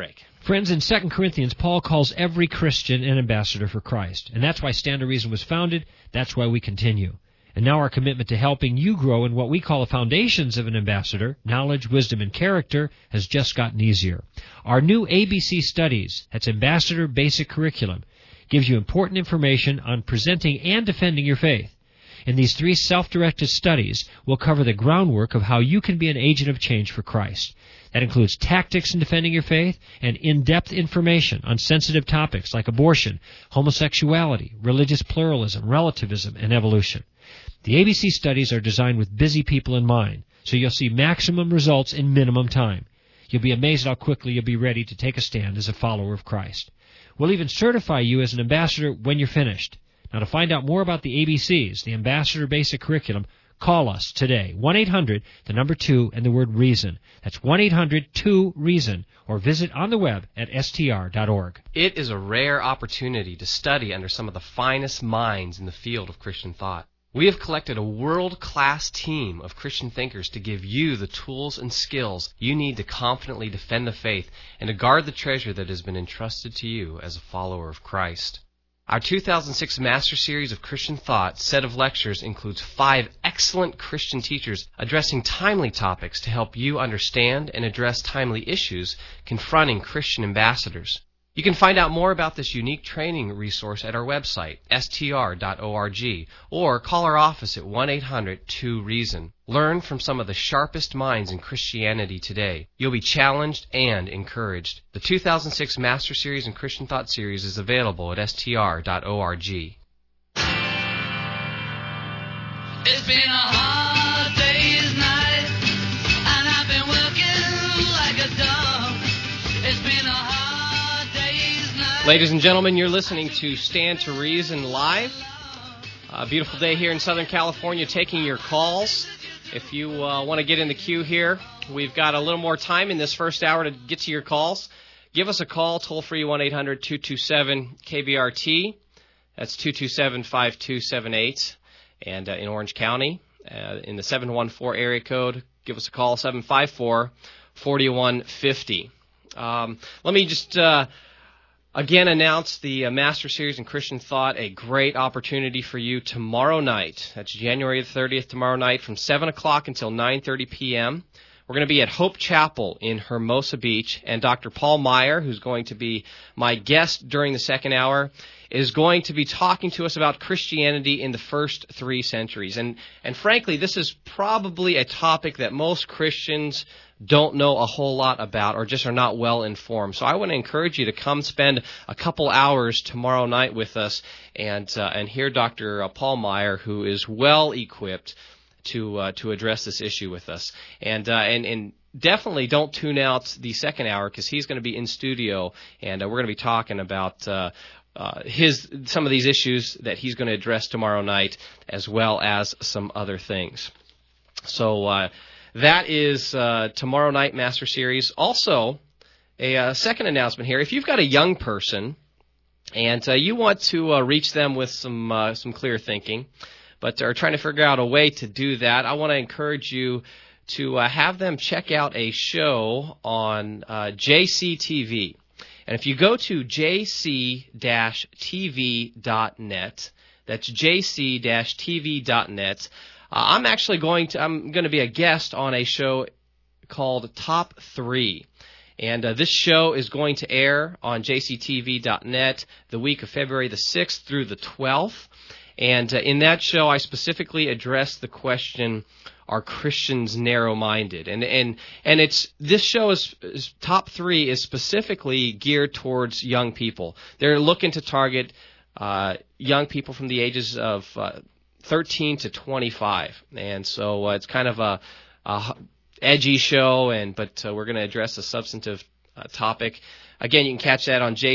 Friends, in 2 Corinthians, Paul calls every Christian an ambassador for Christ. And that's why Stand to Reason was founded. That's why we continue. And now our commitment to helping you grow in what we call the foundations of an ambassador, knowledge, wisdom, and character, has just gotten easier. Our new ABC Studies, that's Ambassador Basic Curriculum, gives you important information on presenting and defending your faith. In these 3 self-directed studies, we'll cover the groundwork of how you can be an agent of change for Christ. That includes tactics in defending your faith and in-depth information on sensitive topics like abortion, homosexuality, religious pluralism, relativism, and evolution. The ABC studies are designed with busy people in mind, so you'll see maximum results in minimum time. You'll be amazed how quickly you'll be ready to take a stand as a follower of Christ. We'll even certify you as an ambassador when you're finished. Now, to find out more about the ABCs, the Ambassador Basic Curriculum, call us today, 1-800-2 and the word REASON. That's 1-800-2-REASON, or visit on the web at str.org. It is a rare opportunity to study under some of the finest minds in the field of Christian thought. We have collected a world-class team of Christian thinkers to give you the tools and skills you need to confidently defend the faith and to guard the treasure that has been entrusted to you as a follower of Christ. Our 2006 Master Series of Christian Thought set of lectures includes 5 excellent Christian teachers addressing timely topics to help you understand and address timely issues confronting Christian ambassadors. You can find out more about this unique training resource at our website, str.org, or call our office at 1-800-2-REASON. Learn from some of the sharpest minds in Christianity today. You'll be challenged and encouraged. The 2006 Master Series and Christian Thought Series is available at str.org. It's been a hard day's night, and I've been working like a dog. It's been a hard day's night. Ladies and gentlemen, you're listening to Stand to Reason Live. A beautiful day here in Southern California, taking your calls. If you want to get in the queue here, we've got a little more time in this first hour to get to your calls. Give us a call, toll-free 1-800-227-KBRT. That's 227-5278. And in Orange County, in the 714 area code, give us a call, 754-4150. Let me just again announce the Master Series in Christian Thought, a great opportunity for you tomorrow night. That's January the 30th, tomorrow night, from 7 o'clock until 9:30 p.m. We're going to be at Hope Chapel in Hermosa Beach, and Dr. Paul Meyer, who's going to be my guest during the second hour, is going to be talking to us about Christianity in the first 3 centuries. And frankly, this is probably a topic that most Christians don't know a whole lot about or just are not well informed. So I want to encourage you to come spend a couple hours tomorrow night with us and hear Dr. Paul Meyer, who is well equipped to address this issue with us. And definitely don't tune out the second hour, because he's going to be in studio, and we're going to be talking about some of these issues that he's going to address tomorrow night, as well as some other things. So that is tomorrow night Master Series. Also, a second announcement here. If you've got a young person and you want to reach them with some clear thinking, but are trying to figure out a way to do that, I want to encourage you to have them check out a show on JCTV. And if you go to jc-tv.net, that's jc-tv.net, I'm going to be a guest on a show called Top 3. And this show is going to air on jctv.net the week of February the 6th through the 12th. And in that show, I specifically address the question, are Christians narrow-minded? And this show is Top 3 is specifically geared towards young people. They're looking to target young people from the ages of 13 to 25. And so it's kind of a edgy show, but we're going to address a substantive topic. Again, you can catch that on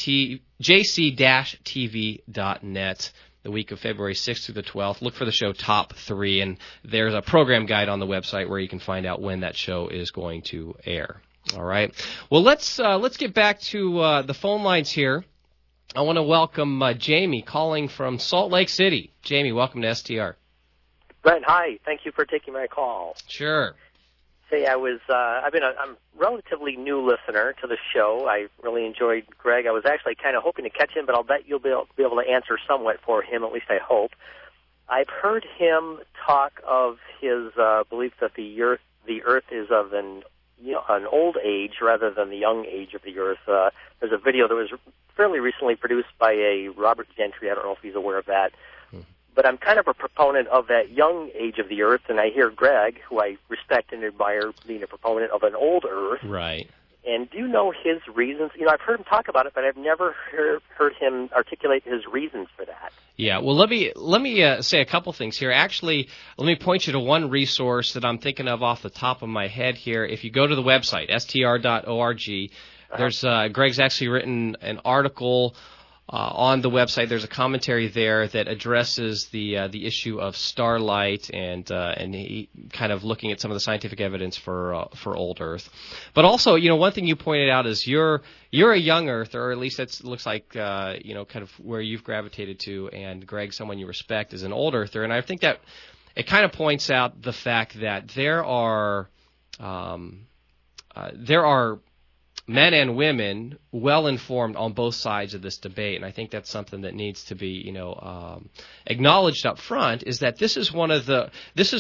jc-tv.net. the week of February 6th through the 12th. Look for the show Top 3, and there's a program guide on the website where you can find out when that show is going to air. All right. Well, let's get back to the phone lines here. I want to welcome Jamie calling from Salt Lake City. Jamie, welcome to STR. Brent, hi. Thank you for taking my call. Sure. say I'm a relatively new listener to the show. I really enjoyed Greg. I was actually kind of hoping to catch him, but I'll bet you'll be able to answer somewhat for him, at least I hope. I've heard him talk of his belief that the Earth is of an old age rather than the young age of the Earth. There's a video that was fairly recently produced by a Robert Gentry. I don't know if he's aware of that. But I'm kind of a proponent of that young age of the Earth, and I hear Greg, who I respect and admire, being a proponent of an old Earth. Right. And do you know his reasons? I've heard him talk about it, but I've never heard him articulate his reasons for that. Yeah, well, let me say a couple things here. Actually, let me point you to one resource that I'm thinking of off the top of my head here. If you go to the website, str.org, there's Greg's actually written an article on the website. There's a commentary there that addresses the issue of starlight and he kind of looking at some of the scientific evidence for old Earth. But also, one thing you pointed out is you're a young Earther, or at least that looks like kind of where you've gravitated to, and Greg, someone you respect, is an old Earther, and I think that it kind of points out the fact that there are men and women well informed on both sides of this debate, and I think that's something that needs to be, acknowledged up front. Is that this is one of the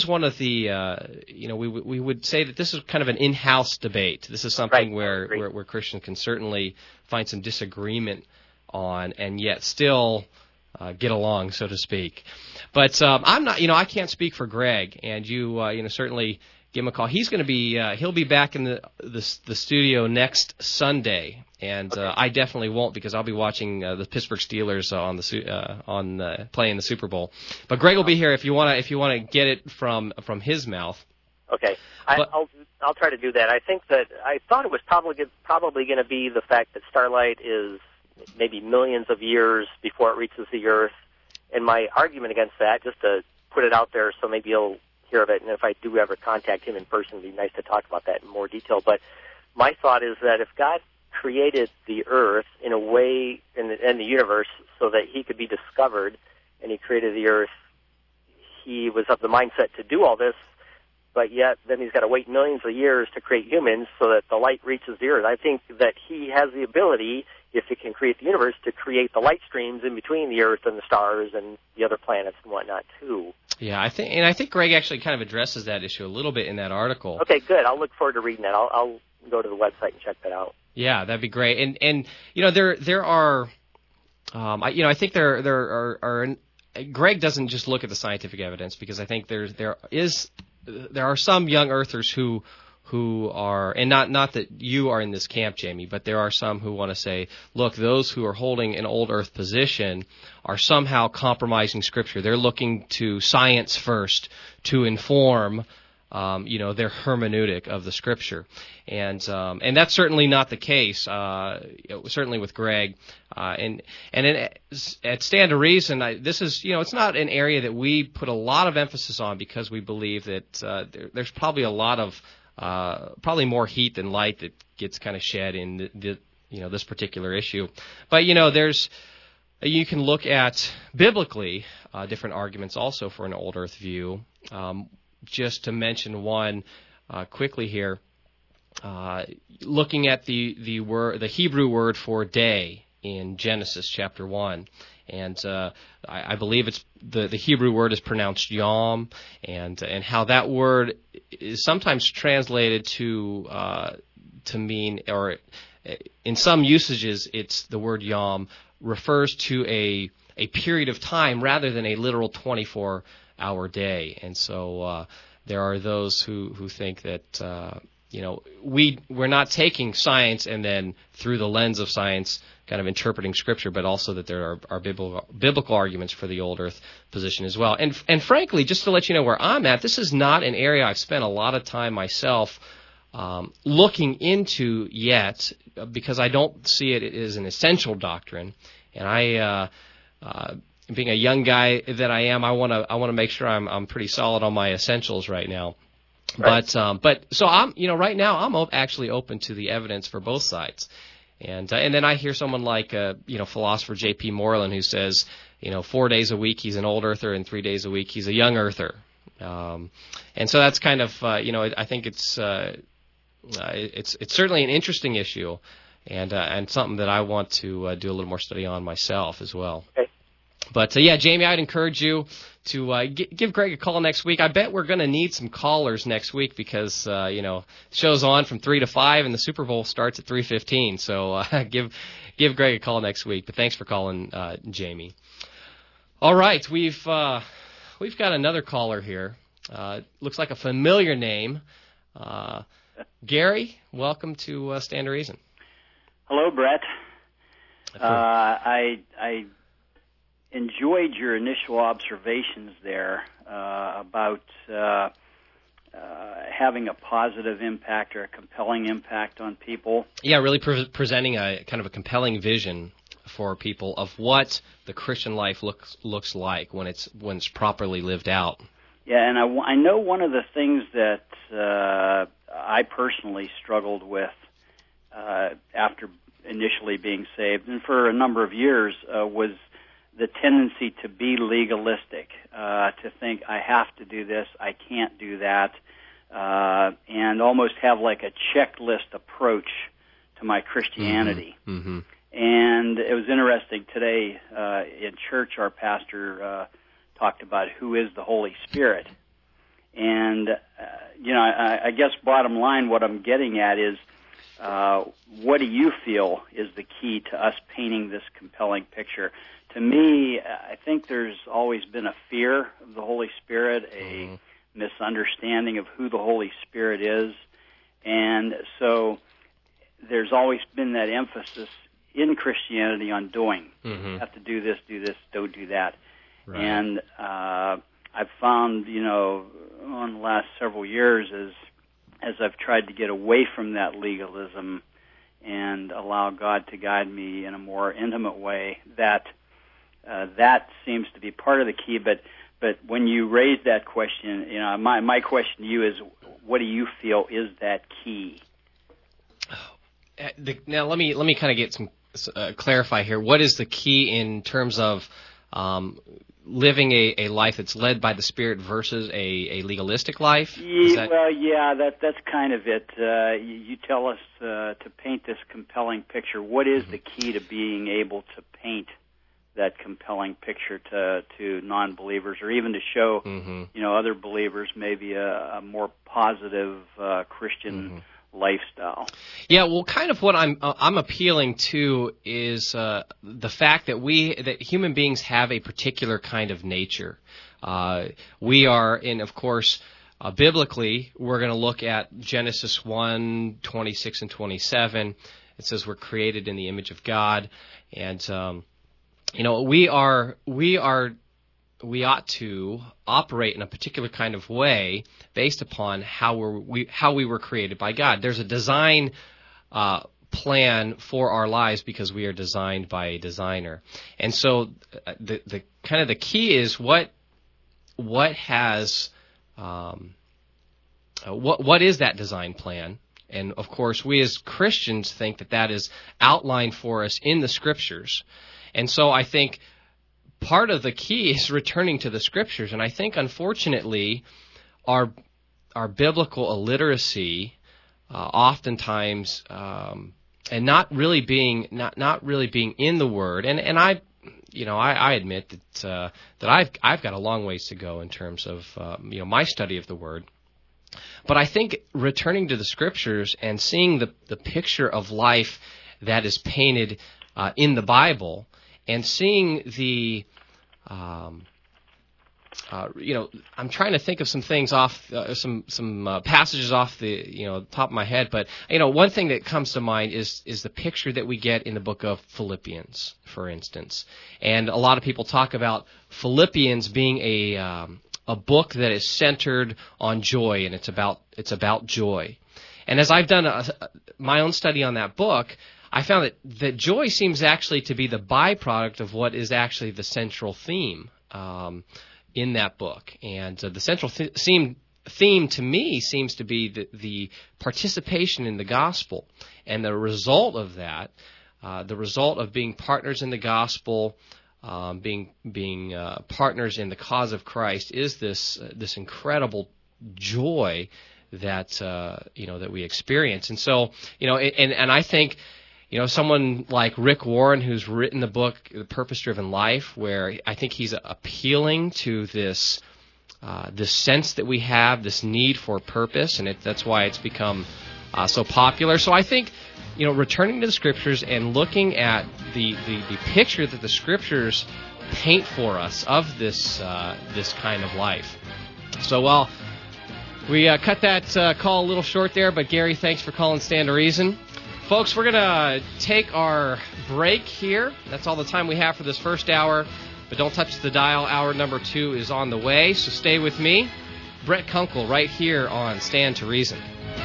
we would say that this is kind of an in-house debate. This is something where Christians can certainly find some disagreement on, and yet still get along, so to speak. But I'm not, I can't speak for Greg, and you certainly give him a call. He's going to be he'll be back in the studio next Sunday, and I definitely won't, because I'll be watching the Pittsburgh Steelers playing the Super Bowl. But Greg will be here if you want to get it from his mouth. Okay, I'll try to do that. I think that I thought it was probably going to be the fact that starlight is maybe millions of years before it reaches the Earth, and my argument against that, just to put it out there, so maybe you'll hear of it, and if I do ever contact him in person, it'd be nice to talk about that in more detail. But my thought is that if God created the Earth in a way, and the universe, so that he could be discovered, and he created the Earth, he was of the mindset to do all this, but yet then he's got to wait millions of years to create humans so that the light reaches the Earth. I think that he has the ability, if he can create the universe, to create the light streams in between the Earth and the stars and the other planets and whatnot too. Yeah, I think Greg actually kind of addresses that issue a little bit in that article. Okay, good. I'll look forward to reading that. I'll go to the website and check that out. Yeah, that'd be great. And there are, I think there are. Greg doesn't just look at the scientific evidence, because I think there are some young Earthers who are, and not that you are in this camp, Jamie, but there are some who want to say, look, those who are holding an old Earth position are somehow compromising Scripture. They're looking to science first to inform, their hermeneutic of the Scripture, and that's certainly not the case. Certainly with Greg, and at Stand to Reason, this is, it's not an area that we put a lot of emphasis on, because we believe that there's probably a lot of probably more heat than light that gets kind of shed in this particular issue. But you can look at biblically different arguments also for an old Earth view. Just to mention one quickly here, looking at the Hebrew word for day in Genesis chapter 1. And I believe it's the Hebrew word is pronounced yom, and how that word is sometimes translated to mean, or in some usages, it's the word yom refers to a period of time rather than a literal 24-hour day. And so there are those who think that we're not taking science and then through the lens of science kind of interpreting Scripture, but also that there are biblical arguments for the old Earth position as well. And frankly, just to let you know where I'm at, this is not an area I've spent a lot of time myself looking into yet, because I don't see it as an essential doctrine. And I, being a young guy that I am, I want to make sure I'm pretty solid on my essentials right now. Right. But so I'm, right now I'm actually open to the evidence for both sides. And then I hear someone like, philosopher J.P. Moreland, who says, 4 days a week he's an old Earther and 3 days a week he's a young Earther. And so that's kind of, I think it's certainly an interesting issue, and something that I want to do a little more study on myself as well. Okay. But Jamie, I'd encourage you to give Greg a call next week. I bet we're going to need some callers next week because the show's on from 3 to 5 and the Super Bowl starts at 3:15. So give Greg a call next week. But thanks for calling, Jamie. All right, we've got another caller here. Looks like a familiar name. Gary, welcome to Stand to Reason. Hello, Brett. I enjoyed your initial observations there about having a positive impact or a compelling impact on people. Yeah, really presenting a kind of a compelling vision for people of what the Christian life looks like when it's properly lived out. Yeah, and I know one of the things that I personally struggled with after initially being saved, and for a number of years, was the tendency to be legalistic, to think I have to do this, I can't do that, and almost have like a checklist approach to my Christianity. Mm-hmm. And it was interesting today in church, our pastor talked about who is the Holy Spirit. And, I guess bottom line what I'm getting at is what do you feel is the key to us painting this compelling picture? To me, I think there's always been a fear of the Holy Spirit, a misunderstanding of who the Holy Spirit is. And so there's always been that emphasis in Christianity on doing. Mm-hmm. You have to do this, don't do that. Right. And I've found, in the last several years as I've tried to get away from that legalism and allow God to guide me in a more intimate way, that seems to be part of the key. But when you raise that question, my question to you is, what do you feel is that key? Now let me kind of get some clarify here. What is the key in terms of living a life that's led by the Spirit versus a legalistic life? That's kind of it. You tell us to paint this compelling picture. What is the key to being able to paint that compelling picture to non-believers, or even to show other believers maybe a more positive Christian lifestyle? Yeah, well, kind of what I'm appealing to is the fact that human beings have a particular kind of nature. We are, and of course, biblically, we're going to look at Genesis 1:26 and 27. It says we're created in the image of God, and we ought to operate in a particular kind of way based upon how we were created by God. There's a design plan for our lives because we are designed by a designer. And so the kind of the key is what has what is that design plan? And of course, we as Christians think that is outlined for us in the Scriptures. And so I think part of the key is returning to the Scriptures, and I think, unfortunately, our biblical illiteracy oftentimes, and not really being in the Word, and I admit that I've got a long ways to go in terms of my study of the Word, but I think returning to the Scriptures and seeing the picture of life that is painted in the Bible, and seeing the, I'm trying to think of some things off, some passages off the top of my head, but one thing that comes to mind is the picture that we get in the book of Philippians, for instance. And a lot of people talk about Philippians being a book that is centered on joy, and it's about joy. And as I've done my own study on that book, I found that joy seems actually to be the byproduct of what is actually the central theme in that book. And the central theme to me seems to be the participation in the gospel. And the result of that, the result of being partners in the gospel, being partners in the cause of Christ is this incredible joy that that we experience. And so and I think someone like Rick Warren, who's written the book The Purpose-Driven Life, where I think he's appealing to this sense that we have, this need for purpose, and that's why it's become so popular. So I think returning to the Scriptures and looking at the picture that the Scriptures paint for us of this kind of life. So while we cut that call a little short there, but Gary, thanks for calling Stand to Reason. Folks, we're going to take our break here. That's all the time we have for this first hour. But don't touch the dial. Hour number 2 is on the way, so stay with me. Brett Kunkel right here on Stand to Reason.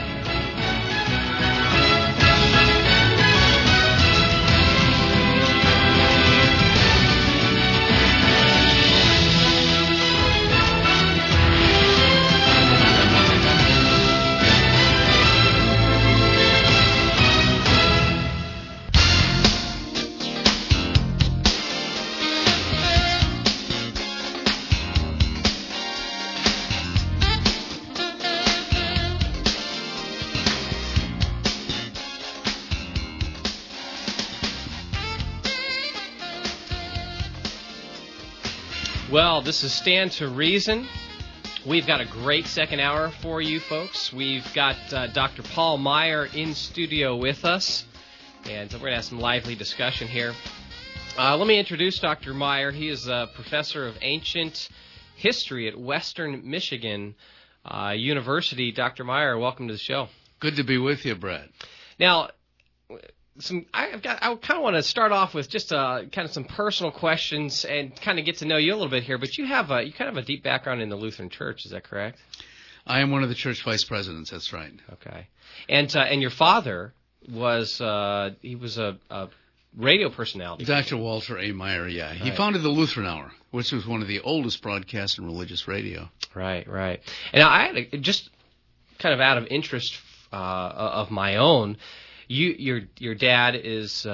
Well, this is Stand to Reason. We've got a great second hour for you folks. We've got Dr. Paul Meier in studio with us, and we're going to have some lively discussion here. Let me introduce Dr. Meier. He is a professor of ancient history at Western Michigan University. Dr. Meier, welcome to the show. Good to be with you, Brett. Now, I kind of want to start off with just kind of some personal questions and kind of get to know you a little bit here. But you kind of have a deep background in the Lutheran Church, is that correct? I am one of the church vice presidents. That's right. Okay, and your father was he was a radio personality. Dr. Walter A. Meier. Yeah, right. He founded the Lutheran Hour, which was one of the oldest broadcasts in religious radio. Right. And I had just kind of out of interest of my own. Your dad is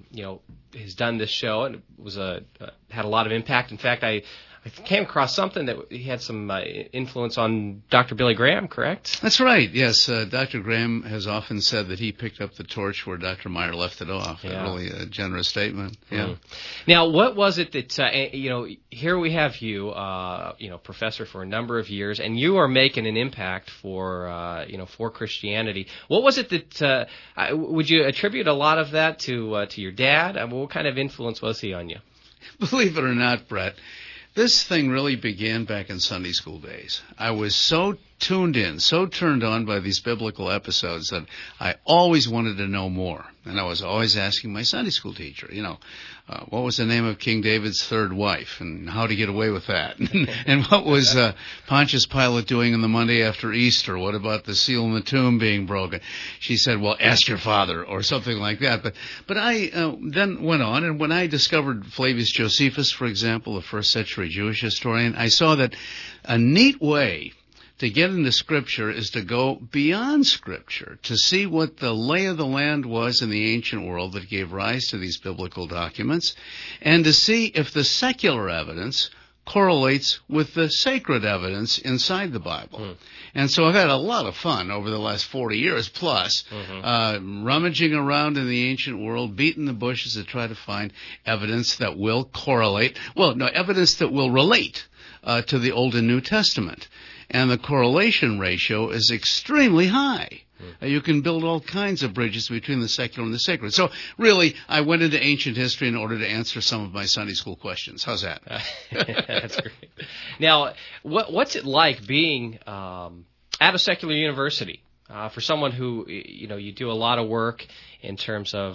has done this show and was had a lot of impact. In fact, I came across something that he had some influence on Dr. Billy Graham, correct? That's right, yes. Dr. Graham has often said that he picked up the torch where Dr. Meier left it off. Yeah. Really a generous statement. Yeah. Mm. Now, what was it that, here we have you, professor for a number of years, and you are making an impact for Christianity. What was it that, would you attribute a lot of that to your dad? What kind of influence was he on you? Believe it or not, Brett, this thing really began back in Sunday school days. I was so tuned in, so turned on by these biblical episodes that I always wanted to know more. And I was always asking my Sunday school teacher, what was the name of King David's third wife and how to get away with that? And what was Pontius Pilate doing on the Monday after Easter? What about the seal in the tomb being broken? She said, well, ask your father, or something like that. But I then went on, and when I discovered Flavius Josephus, for example, the first century Jewish historian, I saw that a neat way to get into Scripture is to go beyond Scripture, to see what the lay of the land was in the ancient world that gave rise to these biblical documents, and to see if the secular evidence correlates with the sacred evidence inside the Bible. And so I've had a lot of fun over the last 40 years plus, rummaging around in the ancient world, beating the bushes to try to find evidence that will correlate, evidence that will relate to the Old and New Testament. And the correlation ratio is extremely high. You can build all kinds of bridges between the secular and the sacred. So really, I went into ancient history in order to answer some of my Sunday school questions. How's that? That's great. Now, what's it like being at a secular university for someone who, you do a lot of work in terms of,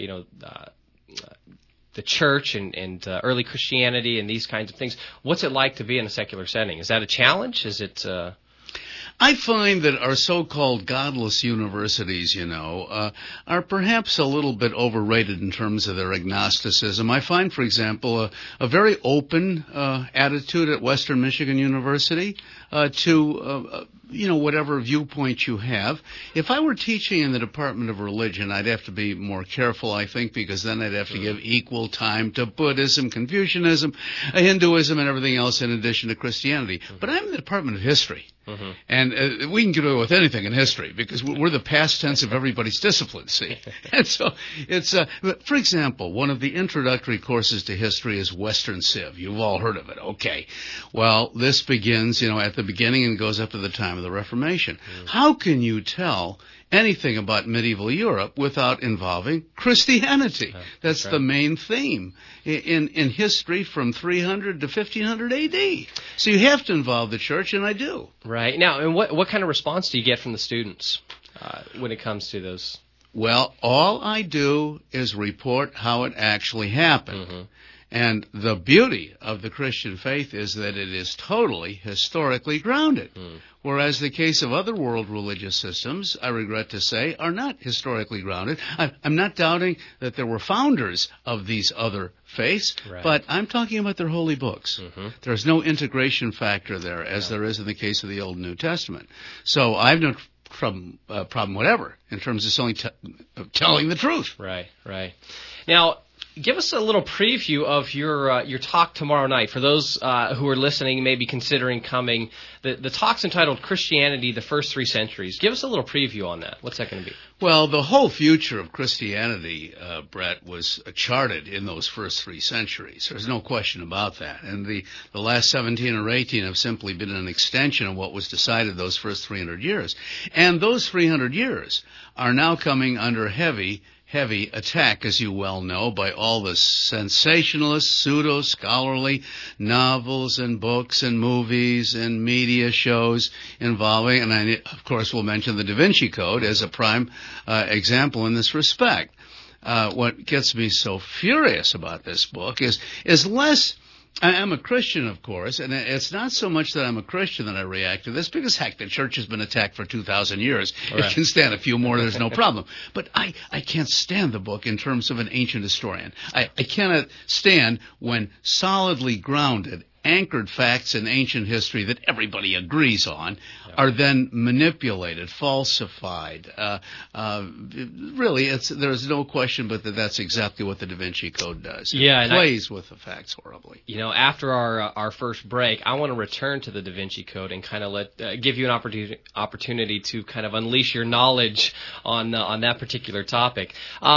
the church and early Christianity and these kinds of things. What's it like to be in a secular setting? Is that a challenge? Is it? I find that our so-called godless universities, are perhaps a little bit overrated in terms of their agnosticism. I find, for example, a very open attitude at Western Michigan University. to whatever viewpoint you have. If I were teaching in the Department of Religion, I'd have to be more careful, I think, because then I'd have to give equal time to Buddhism, Confucianism, Hinduism, and everything else in addition to Christianity. But I'm in the Department of History. And we can get away with anything in history because we're the past tense of everybody's discipline, see? And so it's, for example, one of the introductory courses to history is Western Civ. You've all heard of it. Okay. Well, this begins, at the beginning and goes up to the time of the Reformation. How can you tell anything about medieval Europe without involving Christianity? That's right. The main theme in history from 300 to 1500 AD. So you have to involve the church, and I do. Right. Now, and what kind of response do you get from the students when it comes to those? Well, all I do is report how it actually happened. And the beauty of the Christian faith is that it is totally historically grounded, whereas the case of other world religious systems, I regret to say, are not historically grounded. I'm not doubting that there were founders of these other faiths, but I'm talking about their holy books. There's no integration factor there, as there is in the case of the Old and New Testament. So I've no problem whatever in terms of telling the truth. Right. Now, give us a little preview of your talk tomorrow night. For those who are listening, maybe considering coming, the talk's entitled Christianity, the First 3 Centuries. Give us a little preview on that. What's that going to be? Well, the whole future of Christianity, Brett, was charted in those first 3 centuries. There's no question about that. And the last 17 or 18 have simply been an extension of what was decided those first 300 years. And those 300 years are now coming under heavy attack, as you well know, by all the sensationalist, pseudo-scholarly novels and books and movies and media shows involving, and I, of course, will mention the Da Vinci Code as a prime example in this respect. What gets me so furious about this book is less... I'm a Christian, of course, and it's not so much that I'm a Christian that I react to this, because, heck, the church has been attacked for 2,000 years. Right. It can stand a few more, there's no problem. But I can't stand the book in terms of an ancient historian. I cannot stand when solidly grounded, anchored facts in ancient history that everybody agrees on are then manipulated, falsified. Really, there's no question but that's exactly what the Da Vinci Code does. It plays with the facts horribly. After our first break, I want to return to the Da Vinci Code and kind of give you an opportunity to kind of unleash your knowledge on that particular topic.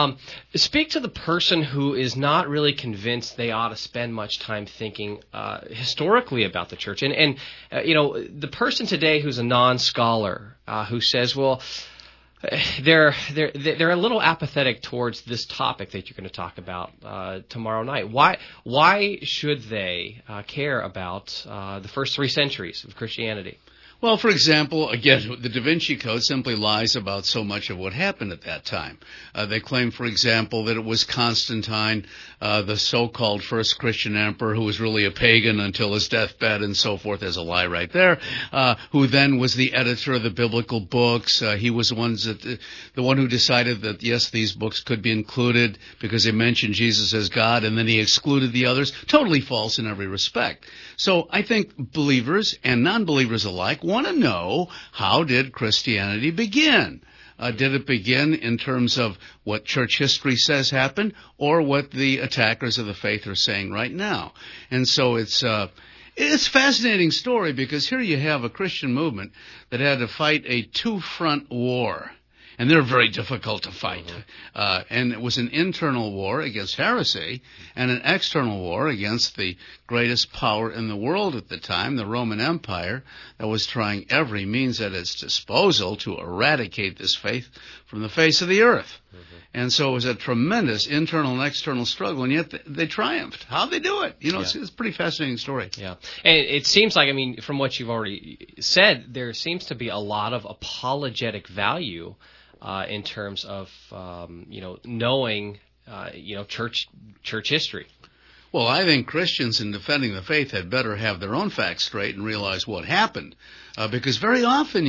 Speak to the person who is not really convinced they ought to spend much time thinking historically about the church, and the person today who's a non-scholar who says, well, they're a little apathetic towards this topic that you're going to talk about tomorrow night. Why should they care about the first 3 centuries of Christianity? Well, for example, again, the Da Vinci Code simply lies about so much of what happened at that time. They claim, for example, that it was Constantine, the so-called first Christian emperor, who was really a pagan until his deathbed and so forth. There's a lie right there. Who then was the editor of the biblical books. He was the one who decided that, yes, these books could be included because they mentioned Jesus as God, and then he excluded the others. Totally false in every respect. So I think believers and non-believers alike want to know, how did Christianity begin? Did it begin in terms of what church history says happened, or what the attackers of the faith are saying right now? And so it's a fascinating story, because here you have a Christian movement that had to fight a 2-front war. And they're very difficult to fight. And it was an internal war against heresy and an external war against the greatest power in the world at the time, the Roman Empire, that was trying every means at its disposal to eradicate this faith from the face of the earth. And so it was a tremendous internal and external struggle, and yet they triumphed. How'd they do it? It's a pretty fascinating story. Yeah. And it seems like, from what you've already said, there seems to be a lot of apologetic value in terms of knowing church history. Well, I think Christians in defending the faith had better have their own facts straight and realize what happened, because very often,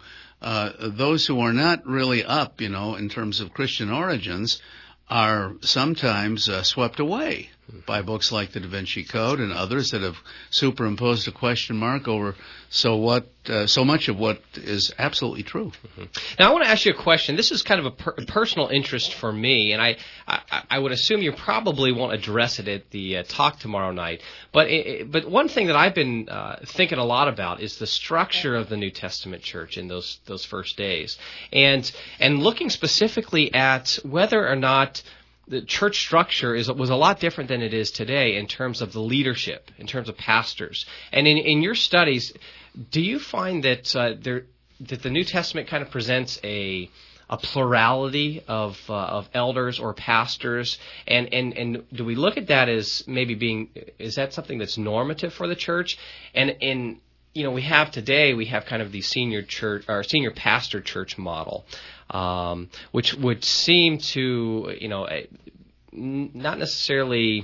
those who are not really up, in terms of Christian origins, are sometimes swept away by books like the Da Vinci Code and others that have superimposed a question mark over so much of what is absolutely true. Now, I want to ask you a question. This is kind of a personal interest for me, and I would assume you probably won't address it at the talk tomorrow night. But one thing that I've been thinking a lot about is the structure of the New Testament church in those first days, and looking specifically at whether or not the church structure was a lot different than it is today in terms of the leadership, in terms of pastors. And in your studies, do you find that that the New Testament kind of presents a plurality of elders or pastors, and do we look at that as maybe is that something that's normative for the church? And we have kind of the senior pastor church model. Which would seem to, not necessarily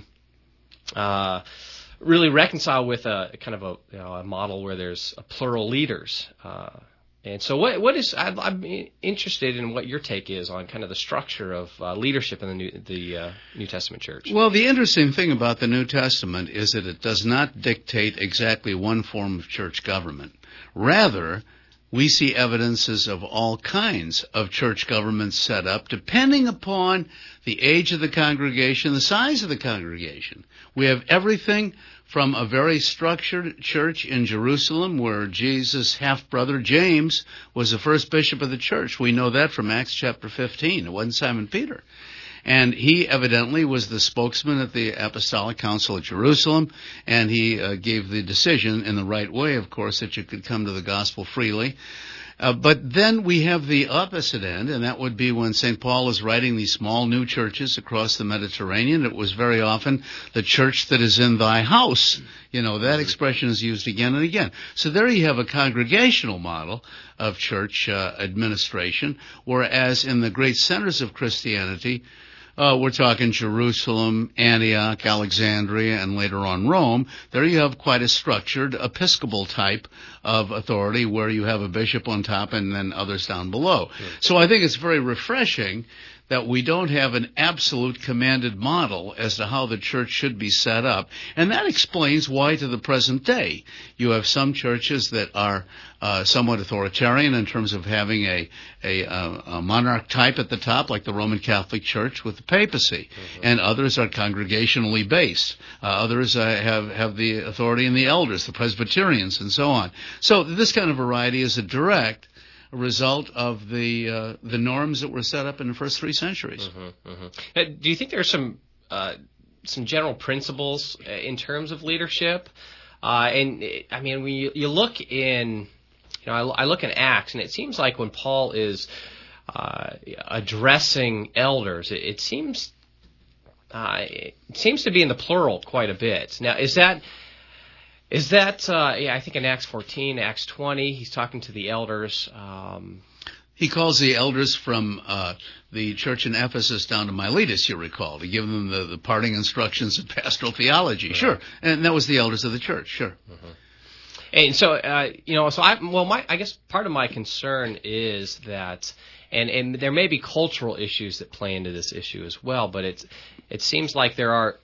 really reconcile with a kind of a model where there's plural leaders. And so I'm interested in what your take is on kind of the structure of leadership in the New Testament church. Well, the interesting thing about the New Testament is that it does not dictate exactly one form of church government. Rather, we see evidences of all kinds of church governments set up depending upon the age of the congregation, the size of the congregation. We have everything from a very structured church in Jerusalem where Jesus' half-brother James was the first bishop of the church. We know that from Acts chapter 15. It wasn't Simon Peter. And he evidently was the spokesman at the Apostolic Council at Jerusalem, and he gave the decision in the right way, of course, that you could come to the gospel freely. But then we have the opposite end, and that would be when St. Paul is writing these small new churches across the Mediterranean. It was very often the church that is in thy house. That expression is used again and again. So there you have a congregational model of church administration, whereas in the great centers of Christianity, we're talking Jerusalem, Antioch, Alexandria, and later on Rome. There you have quite a structured Episcopal type of authority where you have a bishop on top and then others down below. Sure. So I think it's very refreshing that we don't have an absolute commanded model as to how the church should be set up. And that explains why to the present day you have some churches that are somewhat authoritarian in terms of having a monarch type at the top, like the Roman Catholic Church with the papacy. Mm-hmm. And others are congregationally based. Others have the authority in the elders, the Presbyterians, and so on. So this kind of variety is a direct result of the norms that were set up in the first 3 centuries. Mm-hmm, mm-hmm. Do you think there's some general principles in terms of leadership? And I mean, when you look in, I look in Acts, and it seems like when Paul is addressing elders, it seems to be in the plural quite a bit. Now, is that I think in Acts 14, Acts 20, he's talking to the elders. He calls the elders from the church in Ephesus down to Miletus, you recall, to give them the parting instructions of pastoral theology. Right. Sure. And that was the elders of the church, sure. Mm-hmm. And so, I guess part of my concern is that, and there may be cultural issues that play into this issue as well, but it seems like there are,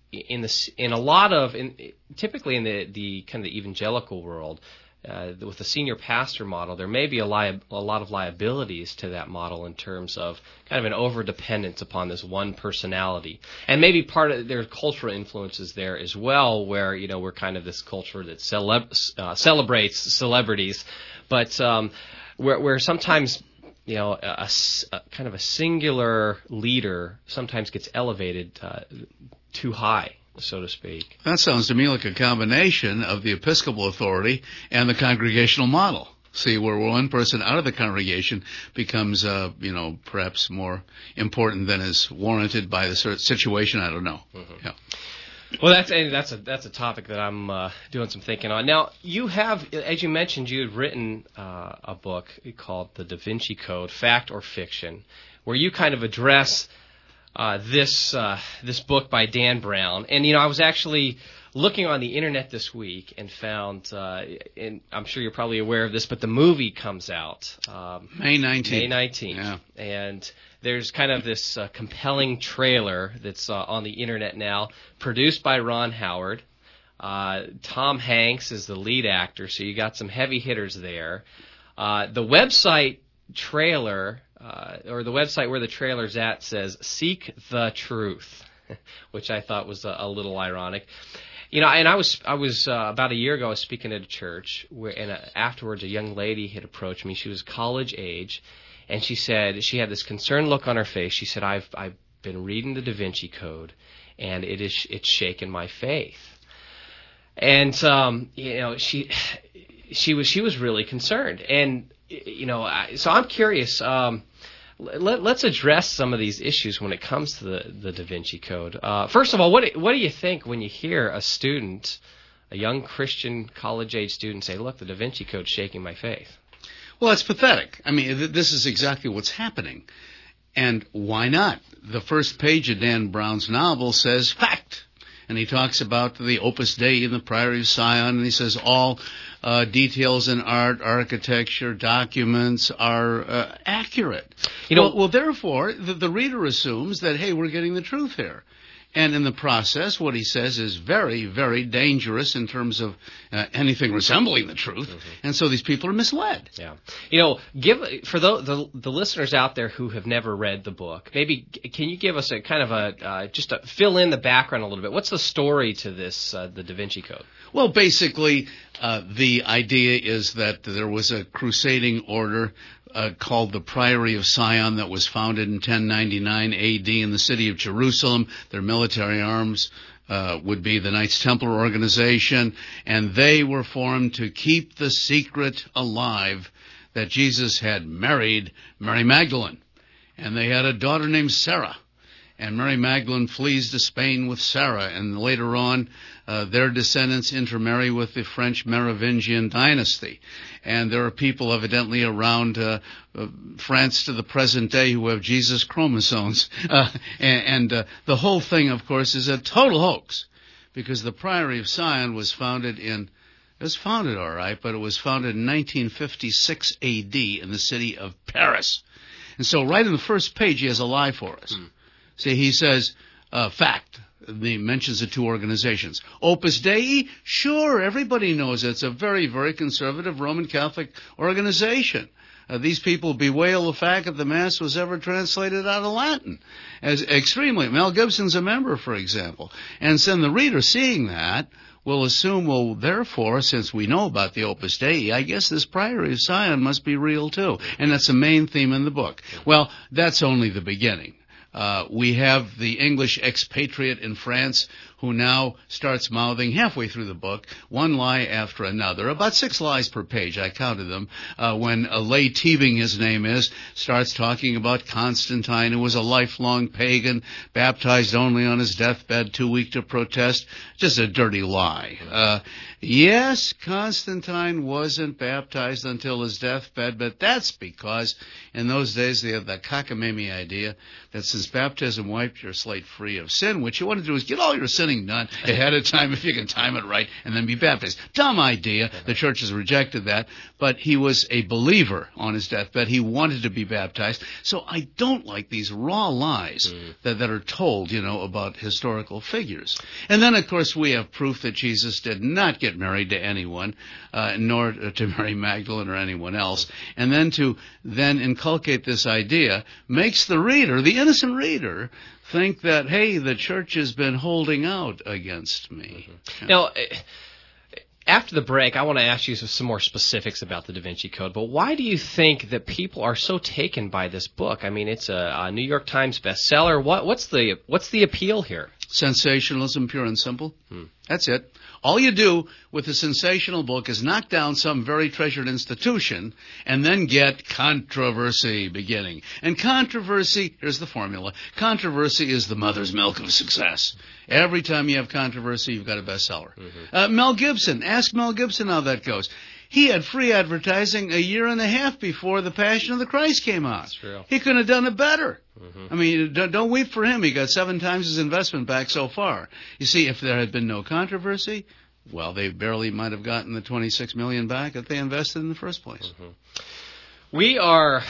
typically in the kind of the evangelical world, with the senior pastor model, there may be a lot of liabilities to that model in terms of kind of an over-dependence upon this one personality. And maybe part of their cultural influences there as well, where, we're kind of this culture that celebrates celebrities, but where sometimes, a kind of a singular leader sometimes gets elevated too high, so to speak. That sounds to me like a combination of the Episcopal authority and the congregational model. See, where one person out of the congregation becomes, perhaps more important than is warranted by the situation. I don't know. Mm-hmm. Yeah. Well, that's a topic that I'm doing some thinking on. Now, you have, as you mentioned, you had written a book called The Da Vinci Code, Fact or Fiction, where you kind of address this book by Dan Brown. And, I was actually looking on the internet this week and found, and I'm sure you're probably aware of this, but the movie comes out May 19th. May 19th. Yeah. And there's kind of this compelling trailer that's on the internet now, produced by Ron Howard. Tom Hanks is the lead actor, so you got some heavy hitters there. The website trailer, or the website where the trailer's at, says "Seek the Truth," which I thought was a little ironic. And I was about a year ago, I was speaking at a church, and afterwards a young lady had approached me. She was college age, and she said, she had this concerned look on her face. She said, I've been reading the Da Vinci Code, and it's shaken my faith. And she was really concerned. And so I'm curious. Let's address some of these issues when it comes to the Da Vinci Code. First of all, what do you think when you hear a student, a young Christian college-age student, say, "Look, the Da Vinci Code's shaking my faith"? Well, it's pathetic. I mean, this is exactly what's happening. And why not? The first page of Dan Brown's novel says fact. And he talks about the Opus Dei and the Priory of Sion, and he says all details in art, architecture, documents are accurate. Well, therefore, the reader assumes that, hey, we're getting the truth here. And in the process, what he says is very, very dangerous in terms of anything resembling the truth. Mm-hmm. And so these people are misled. Yeah. For the listeners out there who have never read the book, maybe can you give us a kind of just fill in the background a little bit? What's the story to this, the Da Vinci Code? Well, basically, the idea is that there was a crusading order called the Priory of Sion that was founded in 1099 A.D. in the city of Jerusalem. Their military arms would be the Knights Templar organization, and they were formed to keep the secret alive that Jesus had married Mary Magdalene. And they had a daughter named Sarah. And Mary Magdalene flees to Spain with Sarah, and later on their descendants intermarry with the French Merovingian dynasty. And there are people evidently around France to the present day who have Jesus chromosomes. And the whole thing, of course, is a total hoax, because the Priory of Sion was founded in 1956 A.D. in the city of Paris. And so right in the first page he has a lie for us. See, he says, fact. He mentions the two organizations. Opus Dei, sure, everybody knows it's a very, very conservative Roman Catholic organization. These people bewail the fact that the Mass was ever translated out of Latin. As extremely. Mel Gibson's a member, for example. And then the reader, seeing that, will assume, well, therefore, since we know about the Opus Dei, I guess this Priory of Sion must be real too. And that's the main theme in the book. Well, that's only the beginning. We have the English expatriate in France who now starts mouthing halfway through the book one lie after another. About 6 lies per page, I counted them, when Lay Teabing, his name is, starts talking about Constantine, who was a lifelong pagan, baptized only on his deathbed, too weak to protest. Just a dirty lie. Yes, Constantine wasn't baptized until his deathbed, but that's because in those days they had the cockamamie idea that since baptism wiped your slate free of sin, what you want to do is get all your sinning done ahead of time if you can time it right and then be baptized. Dumb idea. The church has rejected that, but he was a believer on his deathbed. He wanted to be baptized. So I don't like these raw lies that are told, about historical figures. And then, of course, we have proof that Jesus did not get married to anyone, nor to Mary Magdalene or anyone else. And then to inculcate this idea makes the reader, the innocent reader, think that, hey, the church has been holding out against me. Mm-hmm. Now, after the break, I want to ask you some more specifics about the Da Vinci Code, but why do you think that people are so taken by this book? I mean, it's a New York Times bestseller. What's the appeal here? Sensationalism, pure and simple. That's it. All you do with a sensational book is knock down some very treasured institution and then get controversy beginning. And controversy, here's the formula, controversy is the mother's milk of success. Every time you have controversy, you've got a bestseller. Mel Gibson, ask Mel Gibson how that goes. He had free advertising a year and a half before The Passion of the Christ came out. That's true. He couldn't have done it better. I mean, don't weep for him. He got 7 times his investment back so far. You see, if there had been no controversy, well, they barely might have gotten the $26 million back that they invested in the first place. We are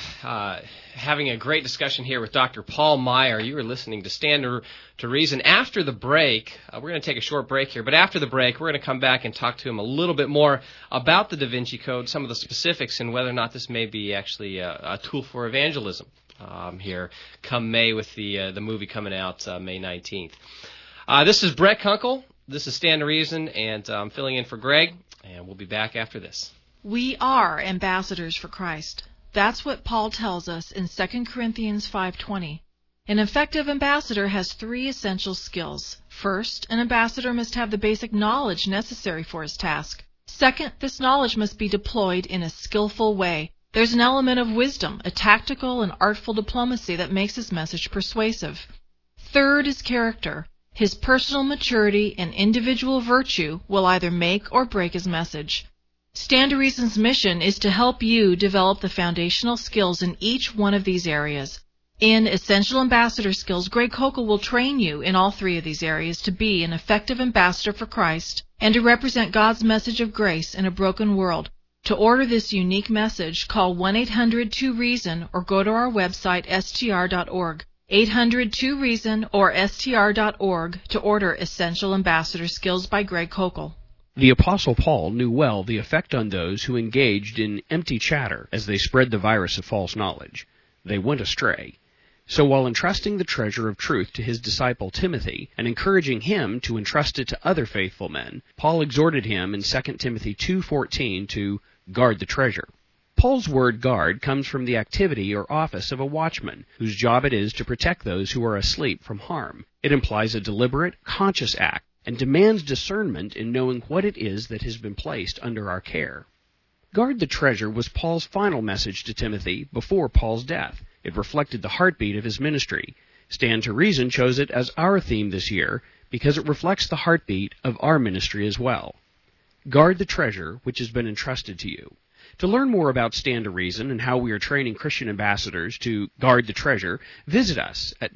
having a great discussion here with Dr. Paul Meier. You are listening to Stand to Reason. After the break, we're going to take a short break here, but after the break, we're going to come back and talk to him a little bit more about the Da Vinci Code, some of the specifics, and whether or not this may be actually a tool for evangelism here come May with the movie coming out May 19th. This is Brett Kunkel. This is Stand to Reason, and I'm filling in for Greg, and we'll be back after this. We are ambassadors for Christ. That's what Paul tells us in 2 Corinthians 5:20. An effective ambassador has 3 essential skills. First, an ambassador must have the basic knowledge necessary for his task. Second, this knowledge must be deployed in a skillful way. There's an element of wisdom, a tactical and artful diplomacy that makes his message persuasive. Third is character. His personal maturity and individual virtue will either make or break his message. Stand to Reason's mission is to help you develop the foundational skills in each one of these areas. In Essential Ambassador Skills, Greg Kokel will train you in all 3 of these areas to be an effective ambassador for Christ and to represent God's message of grace in a broken world. To order this unique message, call 1-800-2-REASON or go to our website, str.org. 800-2-REASON or str.org to order Essential Ambassador Skills by Greg Kokel. The Apostle Paul knew well the effect on those who engaged in empty chatter as they spread the virus of false knowledge. They went astray. So while entrusting the treasure of truth to his disciple Timothy and encouraging him to entrust it to other faithful men, Paul exhorted him in 2 Timothy 2:14 to guard the treasure. Paul's word guard comes from the activity or office of a watchman, whose job it is to protect those who are asleep from harm. It implies a deliberate, conscious act, and demands discernment in knowing what it is that has been placed under our care. Guard the treasure was Paul's final message to Timothy before Paul's death. It reflected the heartbeat of his ministry. Stand to Reason chose it as our theme this year because it reflects the heartbeat of our ministry as well. Guard the treasure which has been entrusted to you. To learn more about Stand to Reason and how we are training Christian ambassadors to guard the treasure, visit us at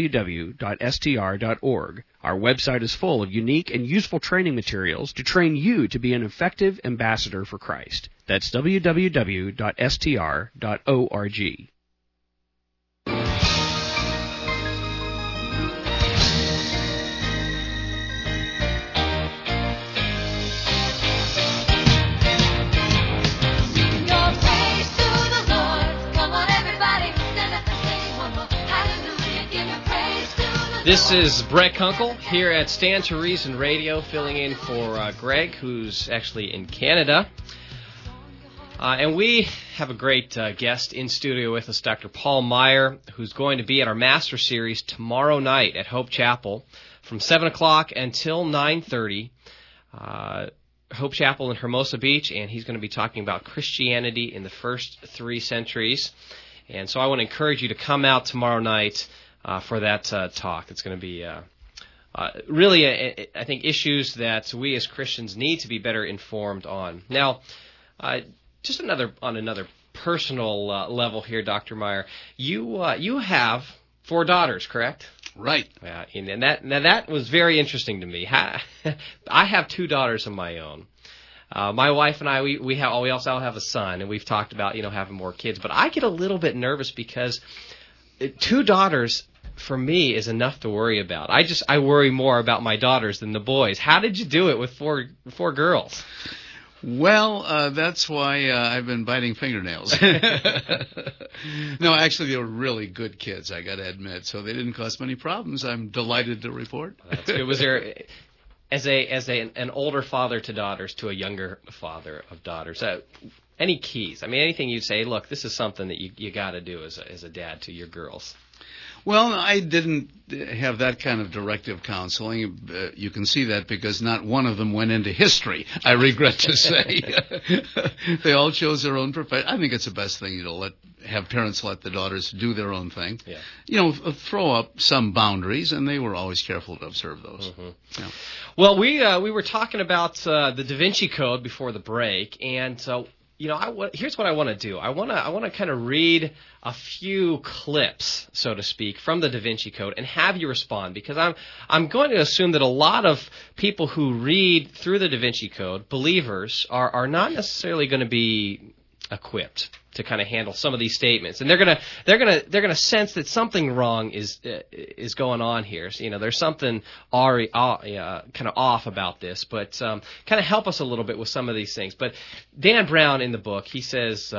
www.str.org. Our website is full of unique and useful training materials to train you to be an effective ambassador for Christ. That's www.str.org. This is Brett Kunkel here at Stand to Reason Radio, filling in for Greg, who's actually in Canada. And we have a great guest in studio with us, Dr. Paul Meier, who's going to be at our Master Series tomorrow night at Hope Chapel from 7 o'clock until 9:30. Hope Chapel in Hermosa Beach, and he's going to be talking about Christianity in the first 3 centuries. And so I want to encourage you to come out tomorrow night for that talk. It's going to be really, I think, issues that we as Christians need to be better informed on. Now, just on another personal level here, Dr. Meier, you have 4 daughters, correct? Right. Yeah, and that was very interesting to me. I have 2 daughters of my own. My wife and I, we also have a son, and we've talked about having more kids. But I get a little bit nervous because 2 daughters for me is enough to worry about. I worry more about my daughters than the boys. How did you do it with 4 girls? Well, that's why I've been biting fingernails. No, actually, they were really good kids, I got to admit, so they didn't cause many problems. I'm delighted to report. That's good. Was there, as an older father to daughters to a younger father of daughters, any keys? I mean, anything you'd say, look, this is something that you got to do as a dad to your girls? Well, I didn't have that kind of directive counseling. You can see that because not one of them went into history, I regret to say. They all chose their own profession. I think it's the best thing, have parents let the daughters do their own thing. Yeah. Throw up some boundaries, and they were always careful to observe those. Mm-hmm. Yeah. Well, we were talking about the Da Vinci Code before the break, and here's what I want to do. I want to kind of read a few clips, so to speak, from the Da Vinci Code and have you respond, because I'm going to assume that a lot of people who read through the Da Vinci Code, believers, are not necessarily going to be equipped to kind of handle some of these statements, and they're gonna sense that something wrong is going on here. So, there's something kind of off about this, but kind of help us a little bit with some of these things. But Dan Brown in the book, he says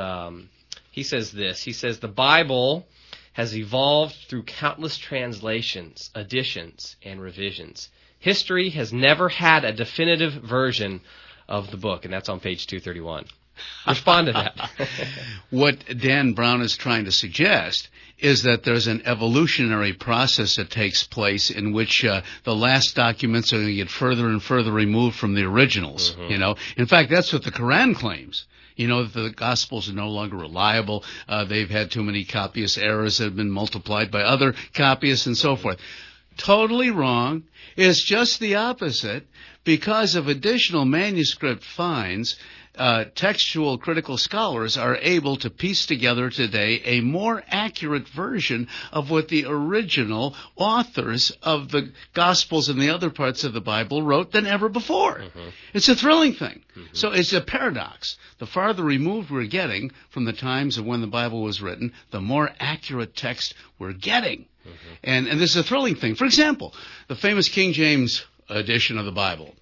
this. He says the Bible has evolved through countless translations, additions, and revisions. History has never had a definitive version of the book, and that's on page 231. Respond to that. What Dan Brown is trying to suggest is that there's an evolutionary process that takes place in which the last documents are going to get further and further removed from the originals. Mm-hmm. In fact, that's what the Quran claims. That the Gospels are no longer reliable. They've had too many copyist errors that have been multiplied by other copyists and so forth. Totally wrong. It's just the opposite. Because of additional manuscript finds, textual critical scholars are able to piece together today a more accurate version of what the original authors of the Gospels and the other parts of the Bible wrote than ever before. Mm-hmm. It's a thrilling thing. Mm-hmm. So it's a paradox. The farther removed we're getting from the times of when the Bible was written, the more accurate text we're getting. Mm-hmm. And this is a thrilling thing. For example, the famous King James edition of the Bible,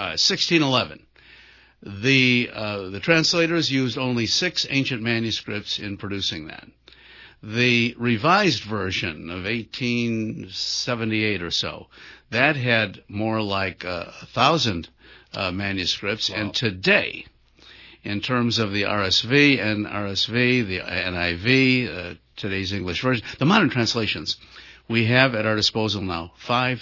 1611. The translators used only 6 ancient manuscripts in producing that. The revised version of 1878 or so, that had more like 1,000 manuscripts. Wow. And today, in terms of the RSV, the NIV, today's English version, the modern translations, we have at our disposal now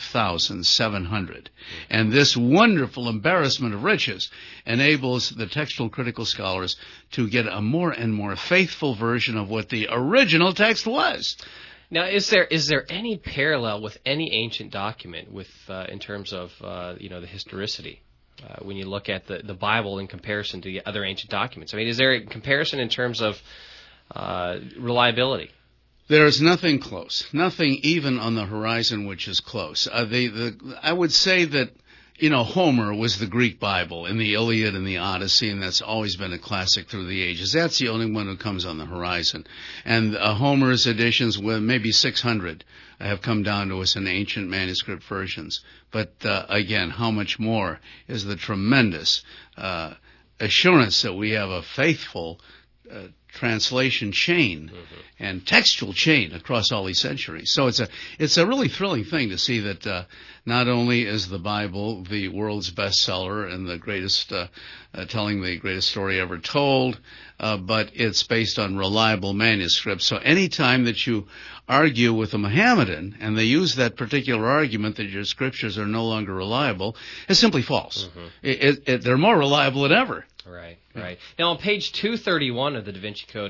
5,700. And this wonderful embarrassment of riches enables the textual critical scholars to get a more and more faithful version of what the original text was. Now, is there any parallel with any ancient document in terms of the historicity? When you look at the Bible in comparison to the other ancient documents, I mean, is there a comparison in terms of reliability? There is nothing close, nothing even on the horizon which is close. I would say that, Homer was the Greek Bible in the Iliad and the Odyssey, and that's always been a classic through the ages. That's the only one who comes on the horizon. And Homer's editions, with maybe 600, have come down to us in ancient manuscript versions. But again, how much more is the tremendous assurance that we have a faithful translation chain and textual chain across all these centuries. So it's a really thrilling thing to see that not only is the Bible the world's bestseller and the greatest, telling the greatest story ever told, but it's based on reliable manuscripts. So any time that you argue with a Mohammedan and they use that particular argument that your scriptures are no longer reliable, it's simply false. Mm-hmm. They're more reliable than ever. Right. Now, on page 231 of the Da Vinci Code,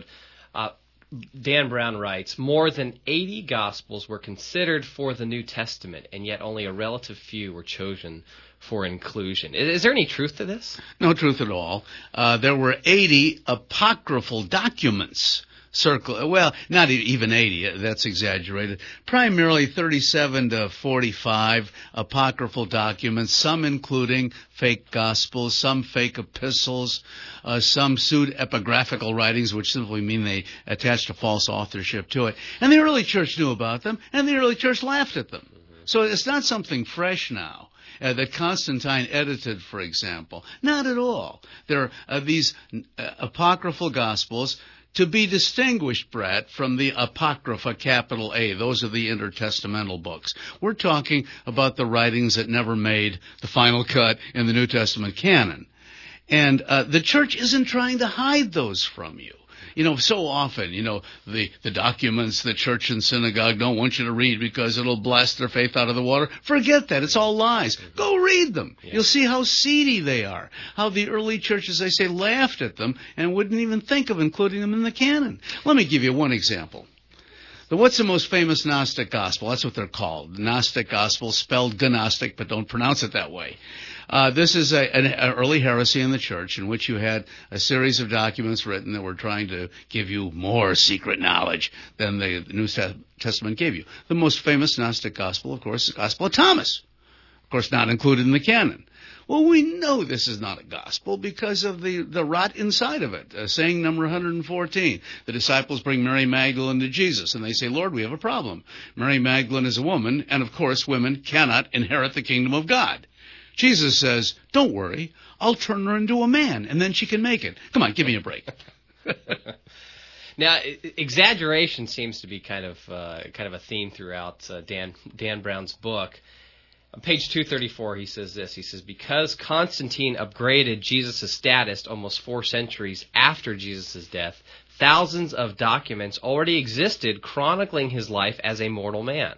Dan Brown writes, more than 80 Gospels were considered for the New Testament, and yet only a relative few were chosen for inclusion. Is there any truth to this? No truth at all. There were 80 apocryphal documents. Well, not even 80, that's exaggerated. Primarily 37 to 45 apocryphal documents, some including fake gospels, some fake epistles, some pseudo-epigraphical writings, which simply mean they attached a false authorship to it. And the early church knew about them, and the early church laughed at them. So it's not something fresh now. That Constantine edited, for example. Not at all. There are these apocryphal gospels to be distinguished, Brett, from the Apocrypha, capital A. Those are the intertestamental books. We're talking about the writings that never made the final cut in the New Testament canon. And the church isn't trying to hide those from you. So often, the documents the church and synagogue don't want you to read because it'll blast their faith out of the water. Forget that. It's all lies. Go read them. Yeah. You'll see how seedy they are. How the early churches, they say, laughed at them and wouldn't even think of including them in the canon. Let me give you one example. What's the most famous Gnostic gospel? That's what they're called. The Gnostic gospel, spelled Gnostic, but don't pronounce it that way. This is an early heresy in the church in which you had a series of documents written that were trying to give you more secret knowledge than the New Testament gave you. The most famous Gnostic gospel, of course, is the Gospel of Thomas. Of course, not included in the canon. Well, we know this is not a gospel because of the rot inside of it. Saying number 114, the disciples bring Mary Magdalene to Jesus, and they say, Lord, we have a problem. Mary Magdalene is a woman, and of course women cannot inherit the kingdom of God. Jesus says, don't worry, I'll turn her into a man, and then she can make it. Come on, give me a break. Now, exaggeration seems to be kind of a theme throughout Dan Brown's book. On page 234, he says this. He says, because Constantine upgraded Jesus' status almost 4 centuries after Jesus' death, thousands of documents already existed chronicling his life as a mortal man.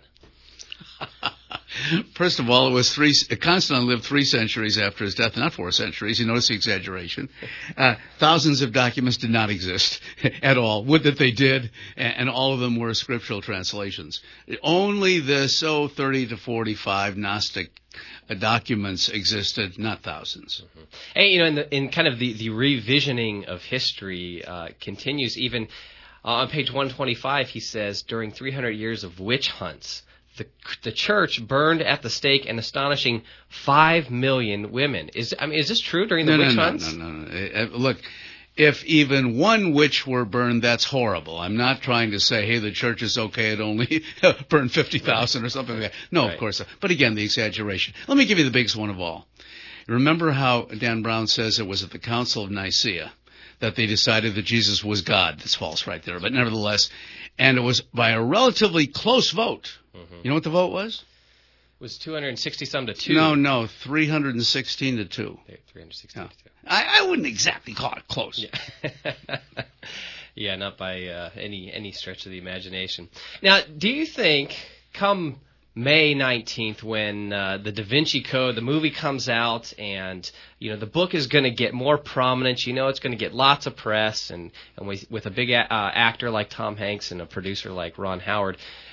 First of all, Constantine lived 3 centuries after his death, not 4 centuries. You notice the exaggeration. Thousands of documents did not exist at all. Would that they did, and all of them were scriptural translations. Only the 30 to 45 Gnostic documents existed, not thousands. Mm-hmm. Hey, in kind of the revisioning of history continues even on page 125. He says, during 300 years of witch hunts, the church burned at the stake an astonishing 5 million women. Is this true during the witch hunts? No. Look, if even one witch were burned, that's horrible. I'm not trying to say, hey, the church is okay, it only burned 50,000 or something like that. No, right. Of course. But again, the exaggeration. Let me give you the biggest one of all. Remember how Dan Brown says it was at the Council of Nicaea that they decided that Jesus was God. That's false right there. But nevertheless, and it was by a relatively close vote. Mm-hmm. You know what the vote was? It was 260-some to 2. No, 316 to 2. 316 to 2. I wouldn't exactly call it close. Yeah, yeah, not by any stretch of the imagination. Now, do you think come May 19th, when the Da Vinci Code, the movie comes out, and the book is going to get more prominent, it's going to get lots of press, and with a big actor like Tom Hanks and a producer like Ron Howard,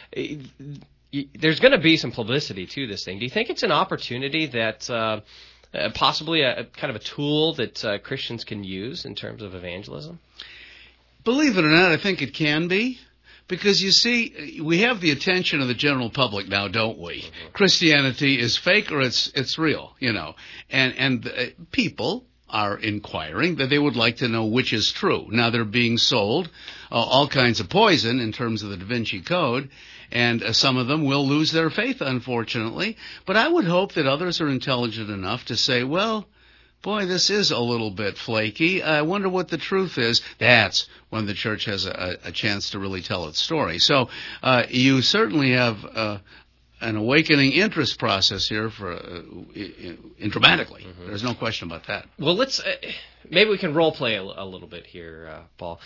there's going to be some publicity to this thing. Do you think it's an opportunity that possibly a kind of a tool that Christians can use in terms of evangelism? Believe it or not, I think it can be. Because, you see, we have the attention of the general public now, don't we? Mm-hmm. Christianity is fake or it's real, And people are inquiring that they would like to know which is true. Now, they're being sold all kinds of poison in terms of the Da Vinci Code, and some of them will lose their faith, unfortunately. But I would hope that others are intelligent enough to say, well, boy, this is a little bit flaky. I wonder what the truth is. That's when the church has a chance to really tell its story. So you certainly have an awakening interest process here dramatically. Mm-hmm. There's no question about that. Well, let's maybe we can role play a little bit here, Paul.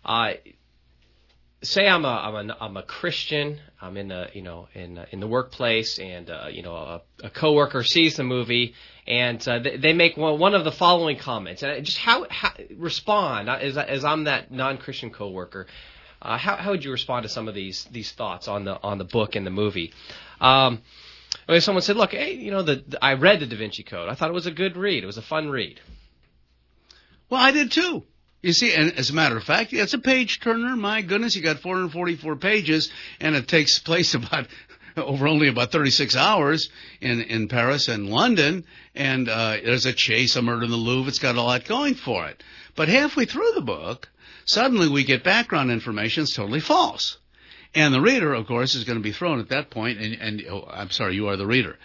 Say I'm a Christian. I'm in the workplace, and a coworker sees the movie, and they make one of the following comments. And just how respond as I'm that non-Christian coworker. How would you respond to some of these thoughts on the book and the movie? Someone said, "Look, hey, I read the Da Vinci Code. I thought it was a good read. It was a fun read." Well, I did too. You see, and as a matter of fact, it's a page turner. My goodness, you got 444 pages, and it takes place only about 36 hours in Paris and London, and there's a chase, a murder in the Louvre. It's got a lot going for it. But halfway through the book, suddenly we get background information that's totally false. And the reader, of course, is going to be thrown at that point, and I'm sorry, you are the reader.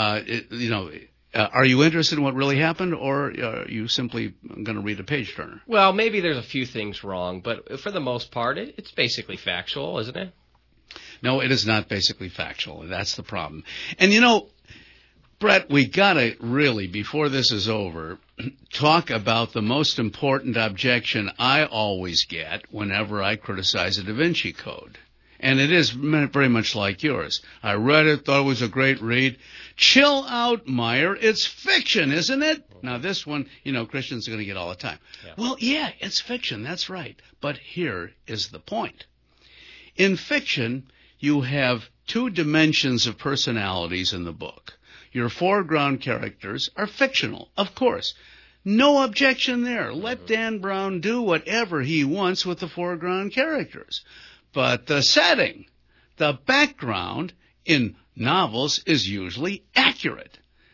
Are you interested in what really happened, or are you simply going to read a page turner? Well, maybe there's a few things wrong, but for the most part, it's basically factual, isn't it? No, it is not basically factual. That's the problem. And Brett, we got to really, before this is over, talk about the most important objection I always get whenever I criticize the Da Vinci Code. And it is very much like yours. I read it, thought it was a great read. Chill out, Meyer. It's fiction, isn't it? Now, this one, Christians are going to get all the time. Yeah. Well, yeah, it's fiction. That's right. But here is the point. In fiction, you have two dimensions of personalities in the book. Your foreground characters are fictional, of course. No objection there. Let Dan Brown do whatever he wants with the foreground characters. But the setting, the background in novels is usually accurate.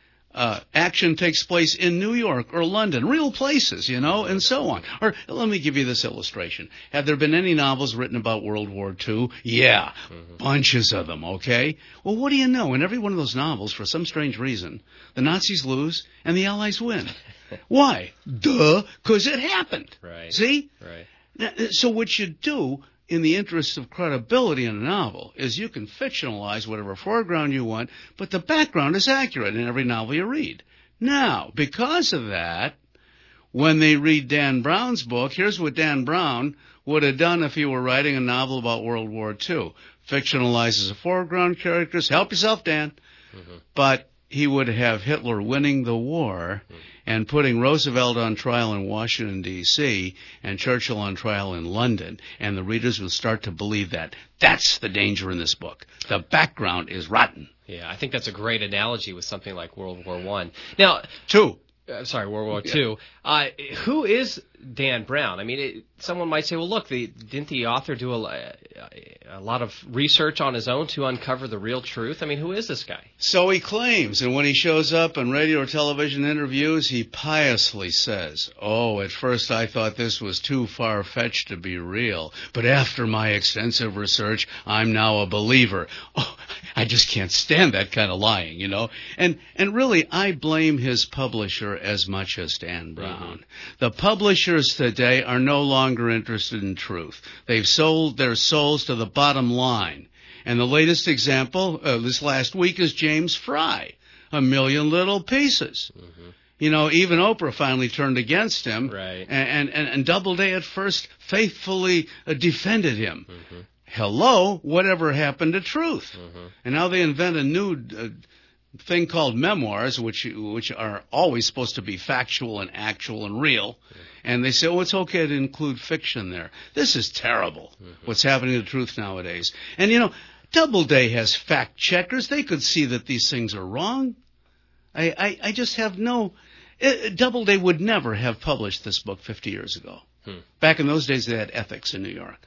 Action takes place in New York or London, real places, and so on. Or let me give you this illustration. Have there been any novels written about World War II? Yeah, bunches of them, okay? Well, what do you know? In every one of those novels, for some strange reason, the Nazis lose and the Allies win. Why? Duh, because it happened. Right. See? Right. So what you do, in the interest of credibility in a novel, is you can fictionalize whatever foreground you want, but the background is accurate in every novel you read. Now, because of that, when they read Dan Brown's book, here's what Dan Brown would have done if he were writing a novel about World War II. Fictionalizes the foreground characters. Help yourself, Dan. But he would have Hitler winning the war and putting Roosevelt on trial in Washington, D.C., and Churchill on trial in London, and the readers would start to believe that. That's the danger in this book. The background is rotten. Yeah, I think that's a great analogy with something like World War I. Now, World War II. Who is Dan Brown? I mean, someone might say, well, look, didn't the author do a lot of research on his own to uncover the real truth? I mean, who is this guy? So he claims, and when he shows up in radio or television interviews, he piously says, at first I thought this was too far-fetched to be real, but after my extensive research, I'm now a believer. I just can't stand that kind of lying, And really, I blame his publisher as much as Dan Brown. The publishers today are no longer interested in truth. They've sold their souls to the bottom line. And the latest example this last week is James Fry, A Million Little Pieces. Even Oprah finally turned against him. Right. And Doubleday at first faithfully defended him. Hello, whatever happened to truth? And now they invent a new thing called memoirs, which are always supposed to be factual and actual and real. And they say, it's okay to include fiction there. This is terrible, what's happening to truth nowadays. And, Doubleday has fact checkers. They could see that these things are wrong. I just have Doubleday would never have published this book 50 years ago. Back in those days, they had ethics in New York.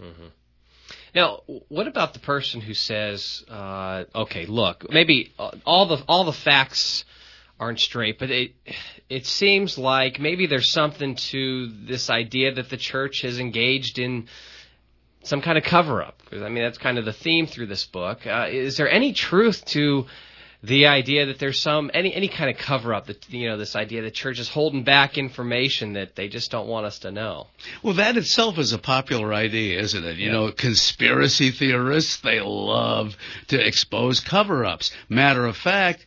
Now, what about the person who says, okay, look, maybe all the facts aren't straight, but it seems like maybe there's something to this idea that the church has engaged in some kind of cover-up. I mean, that's kind of the theme through this book. Is there any truth to the idea that there's any kind of cover-up, that this idea that church is holding back information that they just don't want us to know? Well, that itself is a popular idea, isn't it? Conspiracy theorists, they love to expose cover-ups. Matter of fact,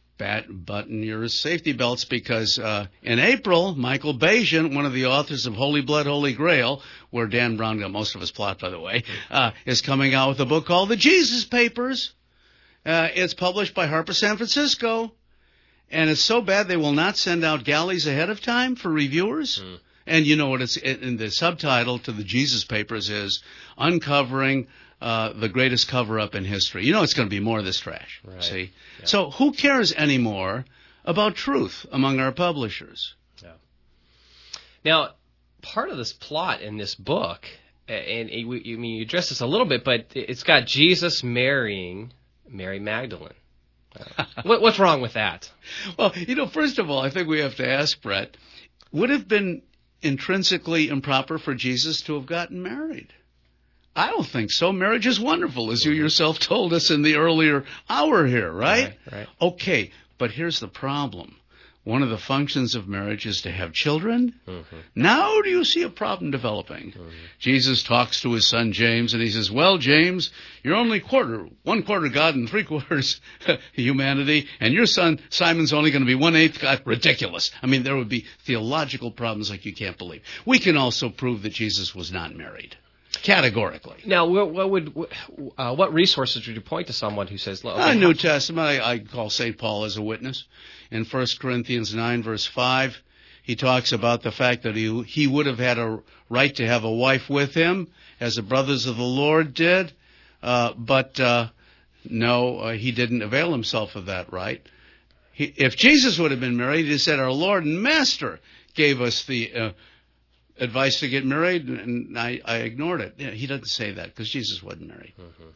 button your safety belts, because in April, Michael Bajan, one of the authors of Holy Blood, Holy Grail, where Dan Brown got most of his plot, by the way, is coming out with a book called The Jesus Papers. It's published by Harper San Francisco, and it's so bad they will not send out galleys ahead of time for reviewers. And what it's in the subtitle to the Jesus Papers is Uncovering the Greatest Cover-Up in History. It's going to be more of this trash. Right. See? Yeah. So who cares anymore about truth among our publishers? Yeah. Now, part of this plot in this book, and you address this a little bit, but it's got Jesus marrying Mary Magdalene. What's wrong with that? Well, first of all, I think we have to ask, Brett, would it have been intrinsically improper for Jesus to have gotten married? I don't think so. Marriage is wonderful, as you yourself told us in the earlier hour here, right? Right. Okay, but here's the problem. one of the functions of marriage is to have children. Mm-hmm. Now do you see a problem developing? Mm-hmm. Jesus talks to his son James, and he says, well, James, you're only 1/4 God and 3/4 humanity, and your son Simon's only going to be 1/8 God. Ridiculous. I mean, there would be theological problems like you can't believe. We can also prove that Jesus was not married. Categorically. Now, what resources would you point to someone who says, okay, New Testament, I call St. Paul as a witness. In 1 Corinthians 9, verse 5, he talks about the fact that he would have had a right to have a wife with him, as the brothers of the Lord did, but he didn't avail himself of that right. If Jesus would have been married, he said, our Lord and Master gave us the advice to get married, and I ignored it. He doesn't say that because Jesus wasn't married. Mm-hmm.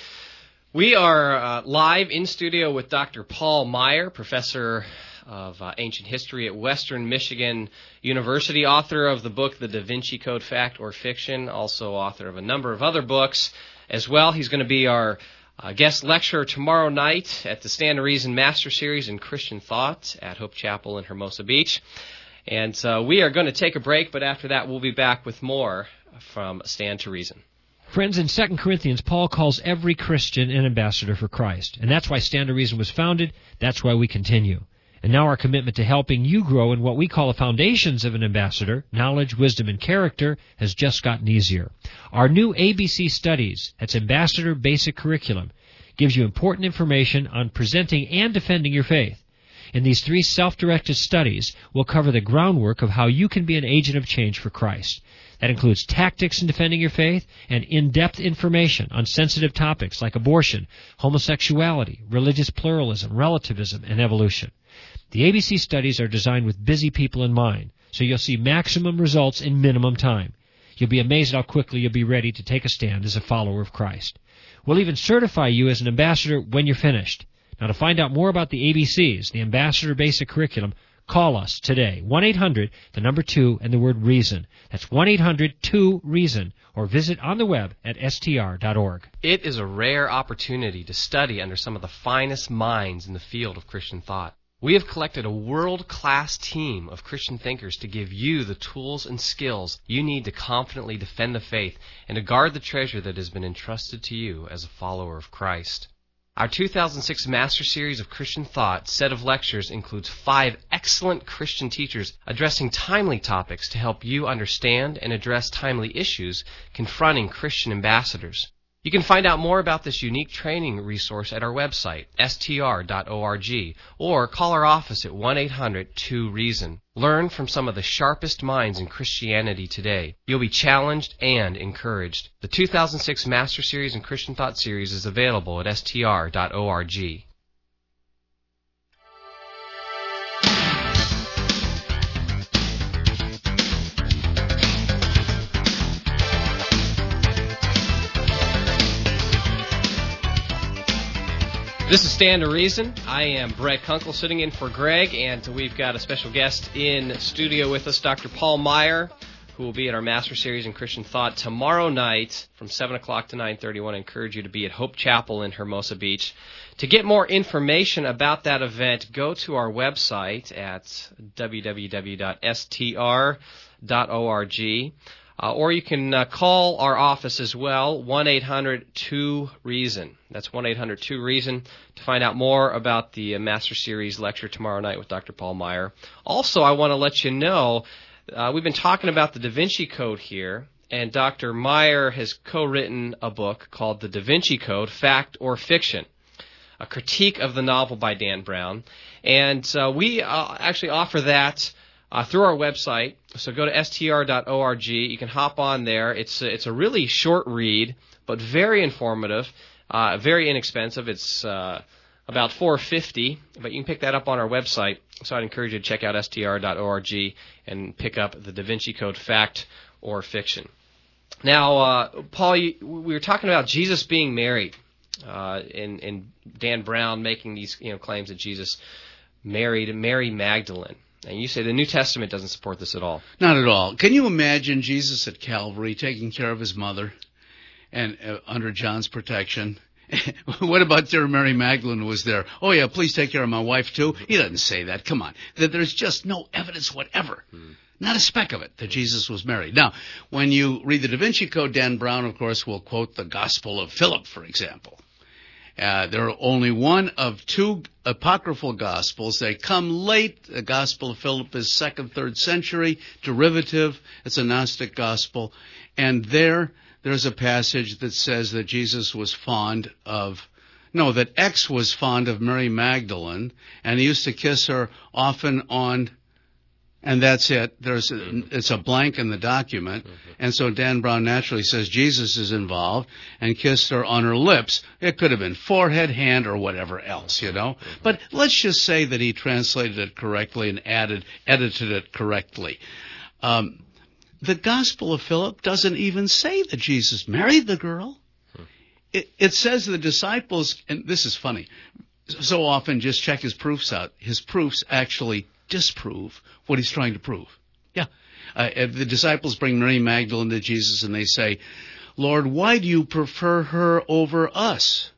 We are live in studio with Dr. Paul Meier, professor of ancient history at Western Michigan University, author of the book The Da Vinci Code, Fact or Fiction, also author of a number of other books as well. He's going to be our guest lecturer tomorrow night at the Stand to Reason Master Series in Christian Thought at Hope Chapel in Hermosa Beach. And we are going to take a break, but after that we'll be back with more from Stand to Reason. Friends, in 2 Corinthians, Paul calls every Christian an ambassador for Christ. And that's why Stand to Reason was founded. That's why we continue. And now our commitment to helping you grow in what we call the foundations of an ambassador, knowledge, wisdom, and character, has just gotten easier. Our new ABC Studies, that's Ambassador Basic Curriculum, gives you important information on presenting and defending your faith. In these 3 self-directed studies, we'll cover the groundwork of how you can be an agent of change for Christ. That includes tactics in defending your faith and in-depth information on sensitive topics like abortion, homosexuality, religious pluralism, relativism, and evolution. The ABC studies are designed with busy people in mind, so you'll see maximum results in minimum time. You'll be amazed how quickly you'll be ready to take a stand as a follower of Christ. We'll even certify you as an ambassador when you're finished. Now, to find out more about the ABCs, the Ambassador Basic Curriculum, call us today, 1-800, the number 2, and the word REASON. That's 1-800-2-REASON, or visit on the web at str.org. It is a rare opportunity to study under some of the finest minds in the field of Christian thought. We have collected a world-class team of Christian thinkers to give you the tools and skills you need to confidently defend the faith and to guard the treasure that has been entrusted to you as a follower of Christ. Our 2006 Master Series of Christian Thought set of lectures includes 5 excellent Christian teachers addressing timely topics to help you understand and address timely issues confronting Christian ambassadors. You can find out more about this unique training resource at our website, str.org, or call our office at 1-800-2-REASON. Learn from some of the sharpest minds in Christianity today. You'll be challenged and encouraged. The 2006 Master Series and Christian Thought Series is available at str.org. This is Stand to Reason. I am Brett Kunkel sitting in for Greg, and we've got a special guest in studio with us, Dr. Paul Meier, who will be at our Master Series in Christian Thought tomorrow night from 7 o'clock to 9:30. I want to encourage you to be at Hope Chapel in Hermosa Beach. To get more information about that event, go to our website at www.str.org. Or you can call our office as well, 1-800-2-REASON. That's 1-800-2-REASON to find out more about the Master Series lecture tomorrow night with Dr. Paul Meier. Also, I want to let you know, we've been talking about the Da Vinci Code here, and Dr. Meier has co-written a book called The Da Vinci Code, Fact or Fiction, a critique of the novel by Dan Brown. And we actually offer that through our website. So go to str.org. You can hop on there. It's a really short read, but very informative, very inexpensive. It's about $4.50, but you can pick that up on our website. So I'd encourage you to check out str.org and pick up the Da Vinci Code, Fact or Fiction. Now, Paul, we were talking about Jesus being married, and Dan Brown making these claims that Jesus married Mary Magdalene. And you say the New Testament doesn't support this at all. Not at all. Can you imagine Jesus at Calvary taking care of his mother and under John's protection, What about dear Mary Magdalene who was there? Oh, yeah, please take care of my wife, too. He doesn't say that. Come on. There's just no evidence whatever. Not a speck of it that Jesus was married. Now, when you read the Da Vinci Code, Dan Brown, of course, will quote the Gospel of Philip, for example. There are only one of two apocryphal Gospels. They come late. The Gospel of Philip is 2nd, 3rd century, derivative. It's a Gnostic Gospel. And there's a passage that says that Jesus was that X was fond of Mary Magdalene, and he used to kiss her often on, and that's it. It's a blank in the document. And so Dan Brown naturally says Jesus is involved and kissed her on her lips. It could have been forehead, hand, or whatever else, But let's just say that he translated it correctly and edited it correctly. The Gospel of Philip doesn't even say that Jesus married the girl. It says the disciples, and this is funny, so often just check his proofs out. His proofs actually disprove what he's trying to prove. Yeah. The disciples bring Mary Magdalene to Jesus and they say, Lord, why do you prefer her over us?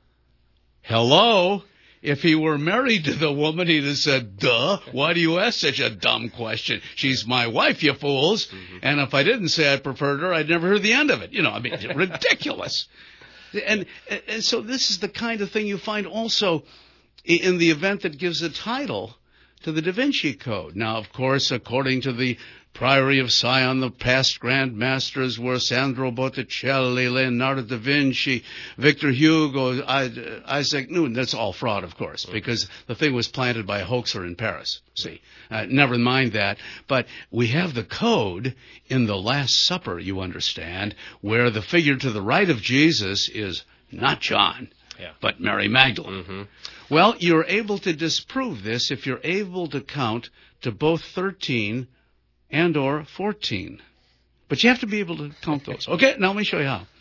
Hello? If he were married to the woman, he'd have said, duh, why do you ask such a dumb question? She's my wife, you fools. And if I didn't say I preferred her, I'd never hear the end of it. Ridiculous. And so this is the kind of thing you find also in the event that gives a title to the Da Vinci Code. Now, of course, according to the Priory of Sion, the past Grand Masters were Sandro Botticelli, Leonardo da Vinci, Victor Hugo, Isaac Newton. That's all fraud, of course, because the thing was planted by a hoaxer in Paris. See, never mind that. But we have the code in the Last Supper, you understand, where the figure to the right of Jesus is not John, but Mary Magdalene. Well, you're able to disprove this if you're able to count to both 13 and or 14. But you have to be able to count those. Okay, now let me show you how.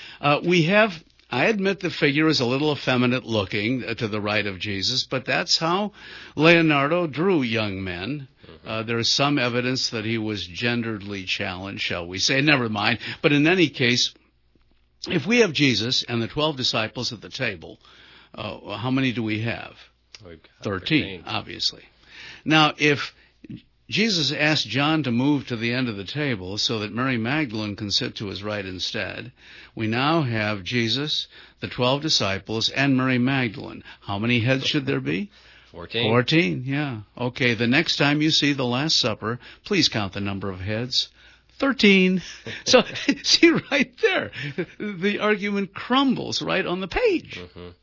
I admit the figure is a little effeminate looking to the right of Jesus, but that's how Leonardo drew young men. There is some evidence that he was genderly challenged, shall we say. Never mind. But in any case, if we have Jesus and the 12 disciples at the table, how many do we have? 13, obviously. Now, if Jesus asked John to move to the end of the table so that Mary Magdalene can sit to his right instead, we now have Jesus, the 12 disciples, and Mary Magdalene. How many heads should there be? 14. 14, yeah. Okay, the next time you see the Last Supper, please count the number of heads. 13. So, see right there, the argument crumbles right on the page.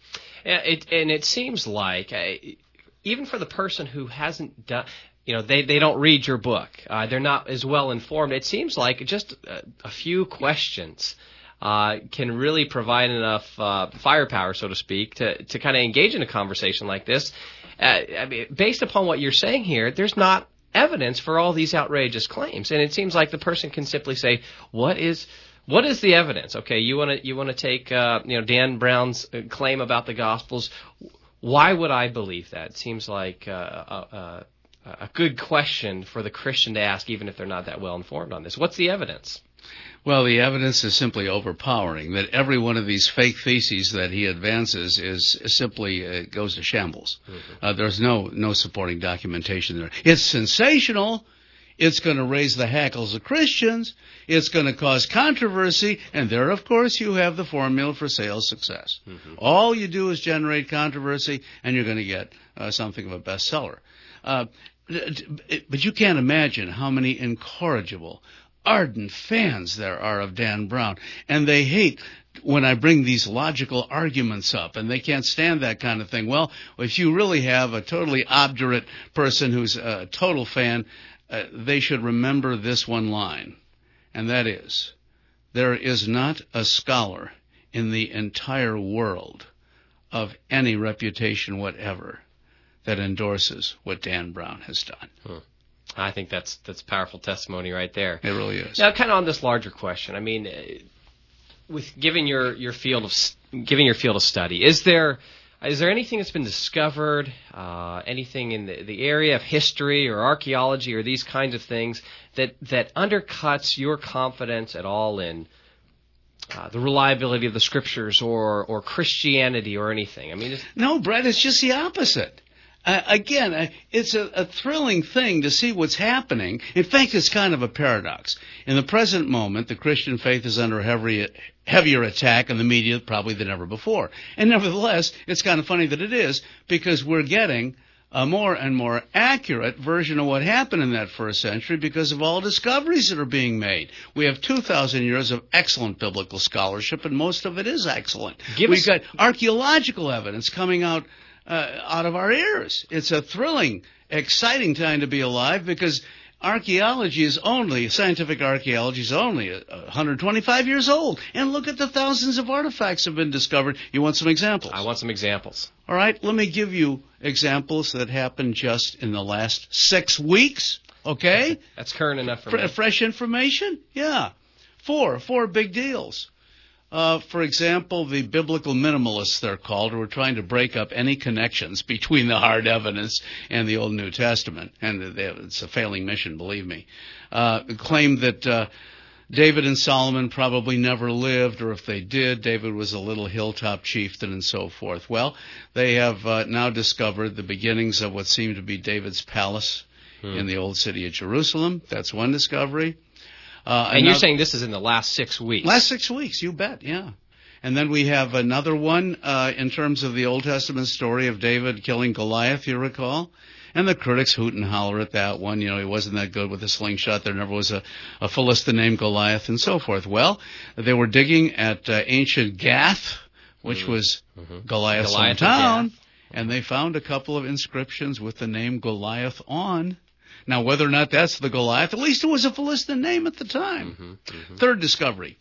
And it seems like, even for the person who hasn't done, they don't read your book. They're not as well informed. It seems like just a few questions can really provide enough firepower, so to speak, to kind of engage in a conversation like this. Based upon what you're saying here, there's not evidence for all these outrageous claims, and it seems like the person can simply say, "What is the evidence?" Okay, you want to take Dan Brown's claim about the Gospels. Why would I believe that? It seems like a good question for the Christian to ask, even if they're not that well informed on this. What's the evidence? Well, the evidence is simply overpowering, that every one of these fake theses that he advances is simply goes to shambles. There's no supporting documentation there. It's sensational. It's going to raise the hackles of Christians. It's going to cause controversy. And there, of course, you have the formula for sales success. All you do is generate controversy, and you're going to get something of a bestseller. But you can't imagine how many incorrigible, ardent fans there are of Dan Brown. And they hate when I bring these logical arguments up, and they can't stand that kind of thing. Well, if you really have a totally obdurate person who's a total fan, they should remember this one line, and that is, there is not a scholar in the entire world of any reputation whatever that endorses what Dan Brown has done. I think that's powerful testimony right there. It really is. Now, kind of on this larger question, I mean, with giving your field of study, is there anything that's been discovered, anything in the area of history or archaeology or these kinds of things that undercuts your confidence at all in the reliability of the Scriptures or Christianity or anything. I mean, no, Brett, it's just the opposite. Again, it's a thrilling thing to see what's happening. In fact, it's kind of a paradox. In the present moment, the Christian faith is under heavier attack in the media probably than ever before. And nevertheless, it's kind of funny that it is, because we're getting a more and more accurate version of what happened in that first century because of all discoveries that are being made. We have 2,000 years of excellent biblical scholarship, and most of it is excellent. We've got archaeological evidence coming out of our ears. It's a thrilling, exciting time to be alive because scientific archaeology is only 125 years old. And look at the thousands of artifacts have been discovered. You want some examples? I want some examples. All right, let me give you examples that happened just in the last 6 weeks, okay? That's current enough for me. Fresh information? Yeah. Four big deals. For example, the biblical minimalists, they're called, who are trying to break up any connections between the hard evidence and the Old and New Testament. And it's a failing mission, believe me. Claim that David and Solomon probably never lived, or if they did, David was a little hilltop chieftain and so forth. Well, they have now discovered the beginnings of what seemed to be David's palace in the old city of Jerusalem. That's one discovery. And you're saying this is in the last 6 weeks? Last 6 weeks, you bet, yeah. And then we have another one in terms of the Old Testament story of David killing Goliath, you recall? And the critics hoot and holler at that one. You know, he wasn't that good with a slingshot. There never was a Philistine named Goliath and so forth. Well, they were digging at ancient Gath, which was Goliath's hometown, and they found a couple of inscriptions with the name Goliath on. Now, whether or not that's the Goliath, at least it was a Philistine name at the time. Third discovery.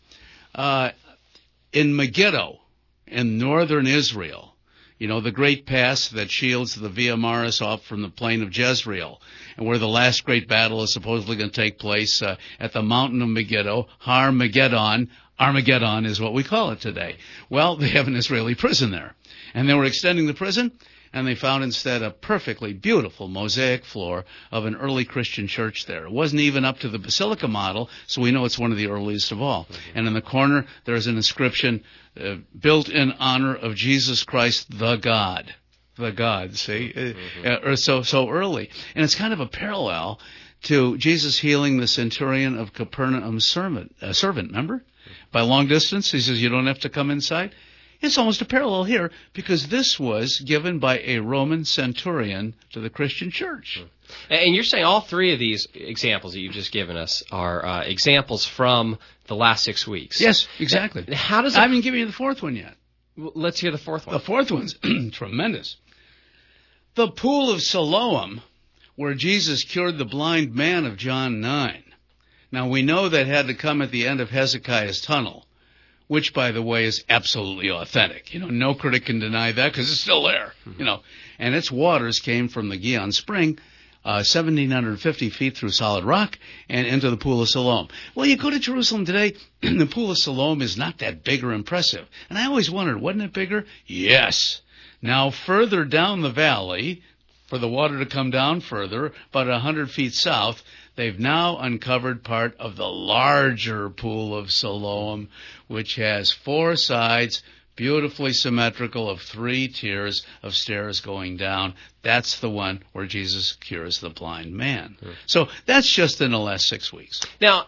In Megiddo, in northern Israel, you know, the great pass that shields the Via Maris off from the plain of Jezreel, and where the last great battle is supposedly going to take place at the mountain of Megiddo, Har Megiddon. Armageddon is what we call it today. Well, they have an Israeli prison there, and they were extending the prison, and they found instead a perfectly beautiful mosaic floor of an early Christian church there. It wasn't even up to the basilica model, so we know it's one of the earliest of all. And in the corner, there's an inscription built in honor of Jesus Christ, the God. The God, see? So early. And it's kind of a parallel to Jesus healing the centurion of Capernaum's servant, remember? By long distance, he says, you don't have to come inside. It's almost a parallel here because this was given by a Roman centurion to the Christian church. And you're saying all three of these examples that you've just given us are examples from the last 6 weeks. Yes, exactly. Now, how does I haven't given you the fourth one yet. Let's hear the fourth one. The fourth one's tremendous. The pool of Siloam, where Jesus cured the blind man of John 9. Now, we know that had to come at the end of Hezekiah's tunnel, which, by the way, is absolutely authentic. You know, no critic can deny that because it's still there. You know, and its waters came from the Gihon Spring, 1,750 feet through solid rock and into the Pool of Siloam. Well, you go to Jerusalem today, the Pool of Siloam is not that big or impressive. And I always wondered, wasn't it bigger? Yes. Now, further down the valley, for the water to come down further, about 100 feet south, they've now uncovered part of the larger Pool of Siloam, which has 4 sides, beautifully symmetrical, of 3 tiers of stairs going down. That's the one where Jesus cures the blind man. So that's just in the last 6 weeks. Now,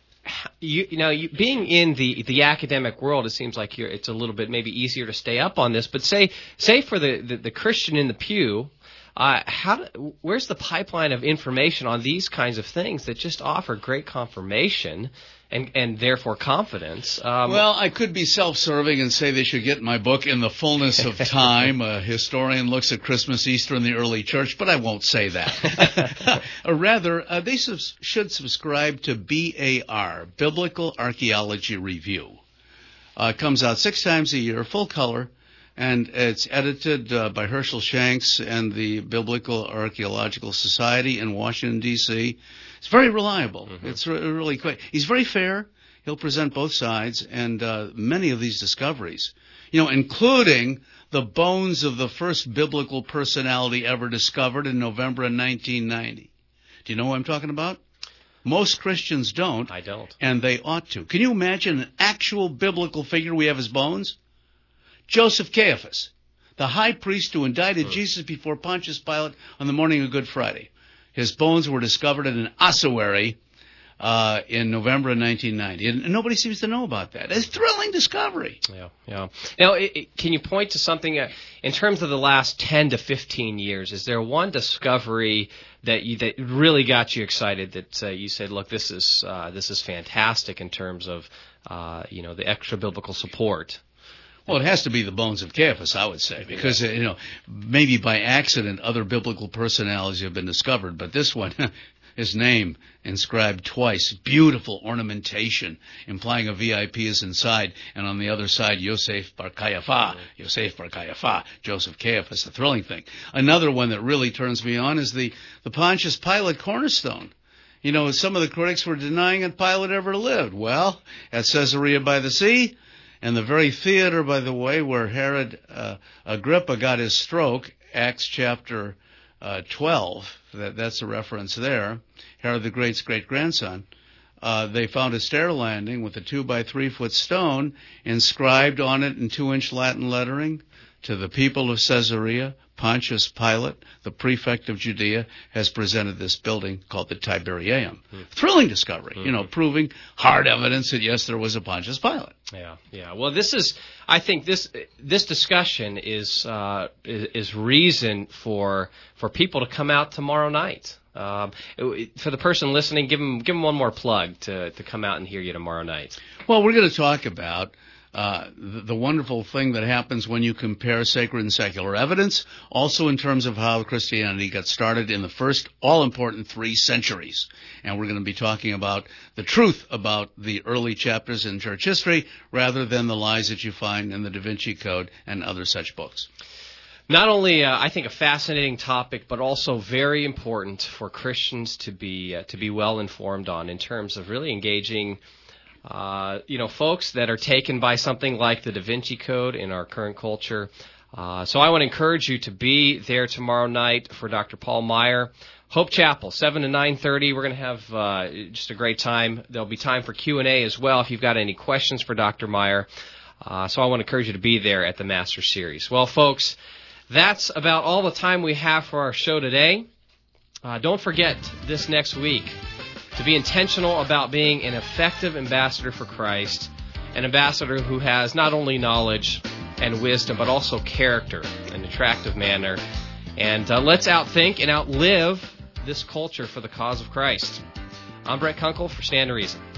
being in the academic world, it seems like it's a little bit maybe easier to stay up on this. But say for the Christian in the pew, where's the pipeline of information on these kinds of things that just offer great confirmation and therefore confidence? Well, I could be self-serving and say they should get my book In the Fullness of Time. A historian looks at Christmas, Easter, and the early church, but I won't say that. Rather, they should subscribe to BAR, Biblical Archaeology Review. It comes out 6 times a year, full color. And it's edited by Herschel Shanks and the Biblical Archaeological Society in Washington, D.C. It's very reliable. It's really quick. He's very fair. He'll present both sides and many of these discoveries, including the bones of the first biblical personality ever discovered in November of 1990. Do you know what I'm talking about? Most Christians don't. I don't. And they ought to. Can you imagine an actual biblical figure we have as bones? Joseph Caiaphas, the high priest who indicted Jesus before Pontius Pilate on the morning of Good Friday. His bones were discovered in an ossuary in November of 1990. And nobody seems to know about that. It's a thrilling discovery. Yeah. Now, can you point to something in terms of the last 10 to 15 years? Is there one discovery that really got you excited, that you said, look, this is fantastic in terms of the extra biblical support? Well, it has to be the bones of Caiaphas, I would say, because maybe by accident other biblical personalities have been discovered, but this one, his name inscribed twice, beautiful ornamentation, implying a VIP is inside, and on the other side, Yosef Bar Caiaphas, Joseph Caiaphas, a thrilling thing. Another one that really turns me on is the Pontius Pilate cornerstone. Some of the critics were denying that Pilate ever lived. Well, at Caesarea by the Sea, and the very theater, by the way, where Herod Agrippa got his stroke, Acts chapter 12, that's a reference there, Herod the Great's great-grandson, they found a stair landing with a 2 by 3 foot stone inscribed on it in 2-inch Latin lettering, to the people of Caesarea, Pontius Pilate, the prefect of Judea, has presented this building called the Tiberium. Thrilling discovery, proving hard evidence that, yes, there was a Pontius Pilate. Yeah. Well, I think this discussion is reason for people to come out tomorrow night. For the person listening, give them one more plug to come out and hear you tomorrow night. Well, we're going to talk about the wonderful thing that happens when you compare sacred and secular evidence, also in terms of how Christianity got started in the first all-important 3 centuries. And we're going to be talking about the truth about the early chapters in church history rather than the lies that you find in the Da Vinci Code and other such books. Not only, I think, a fascinating topic, but also very important for Christians to be well informed on in terms of really engaging folks that are taken by something like the Da Vinci Code in our current culture. So I want to encourage you to be there tomorrow night for Dr. Paul Meier. Hope Chapel, 7 to 9:30. We're going to have just a great time. There'll be time for Q&A as well if you've got any questions for Dr. Meier. So I want to encourage you to be there at the Master Series. Well, folks, that's about all the time we have for our show today. Don't forget this next week to be intentional about being an effective ambassador for Christ, an ambassador who has not only knowledge and wisdom, but also character, an attractive manner. And let's outthink and outlive this culture for the cause of Christ. I'm Brett Kunkel for Stand to Reason.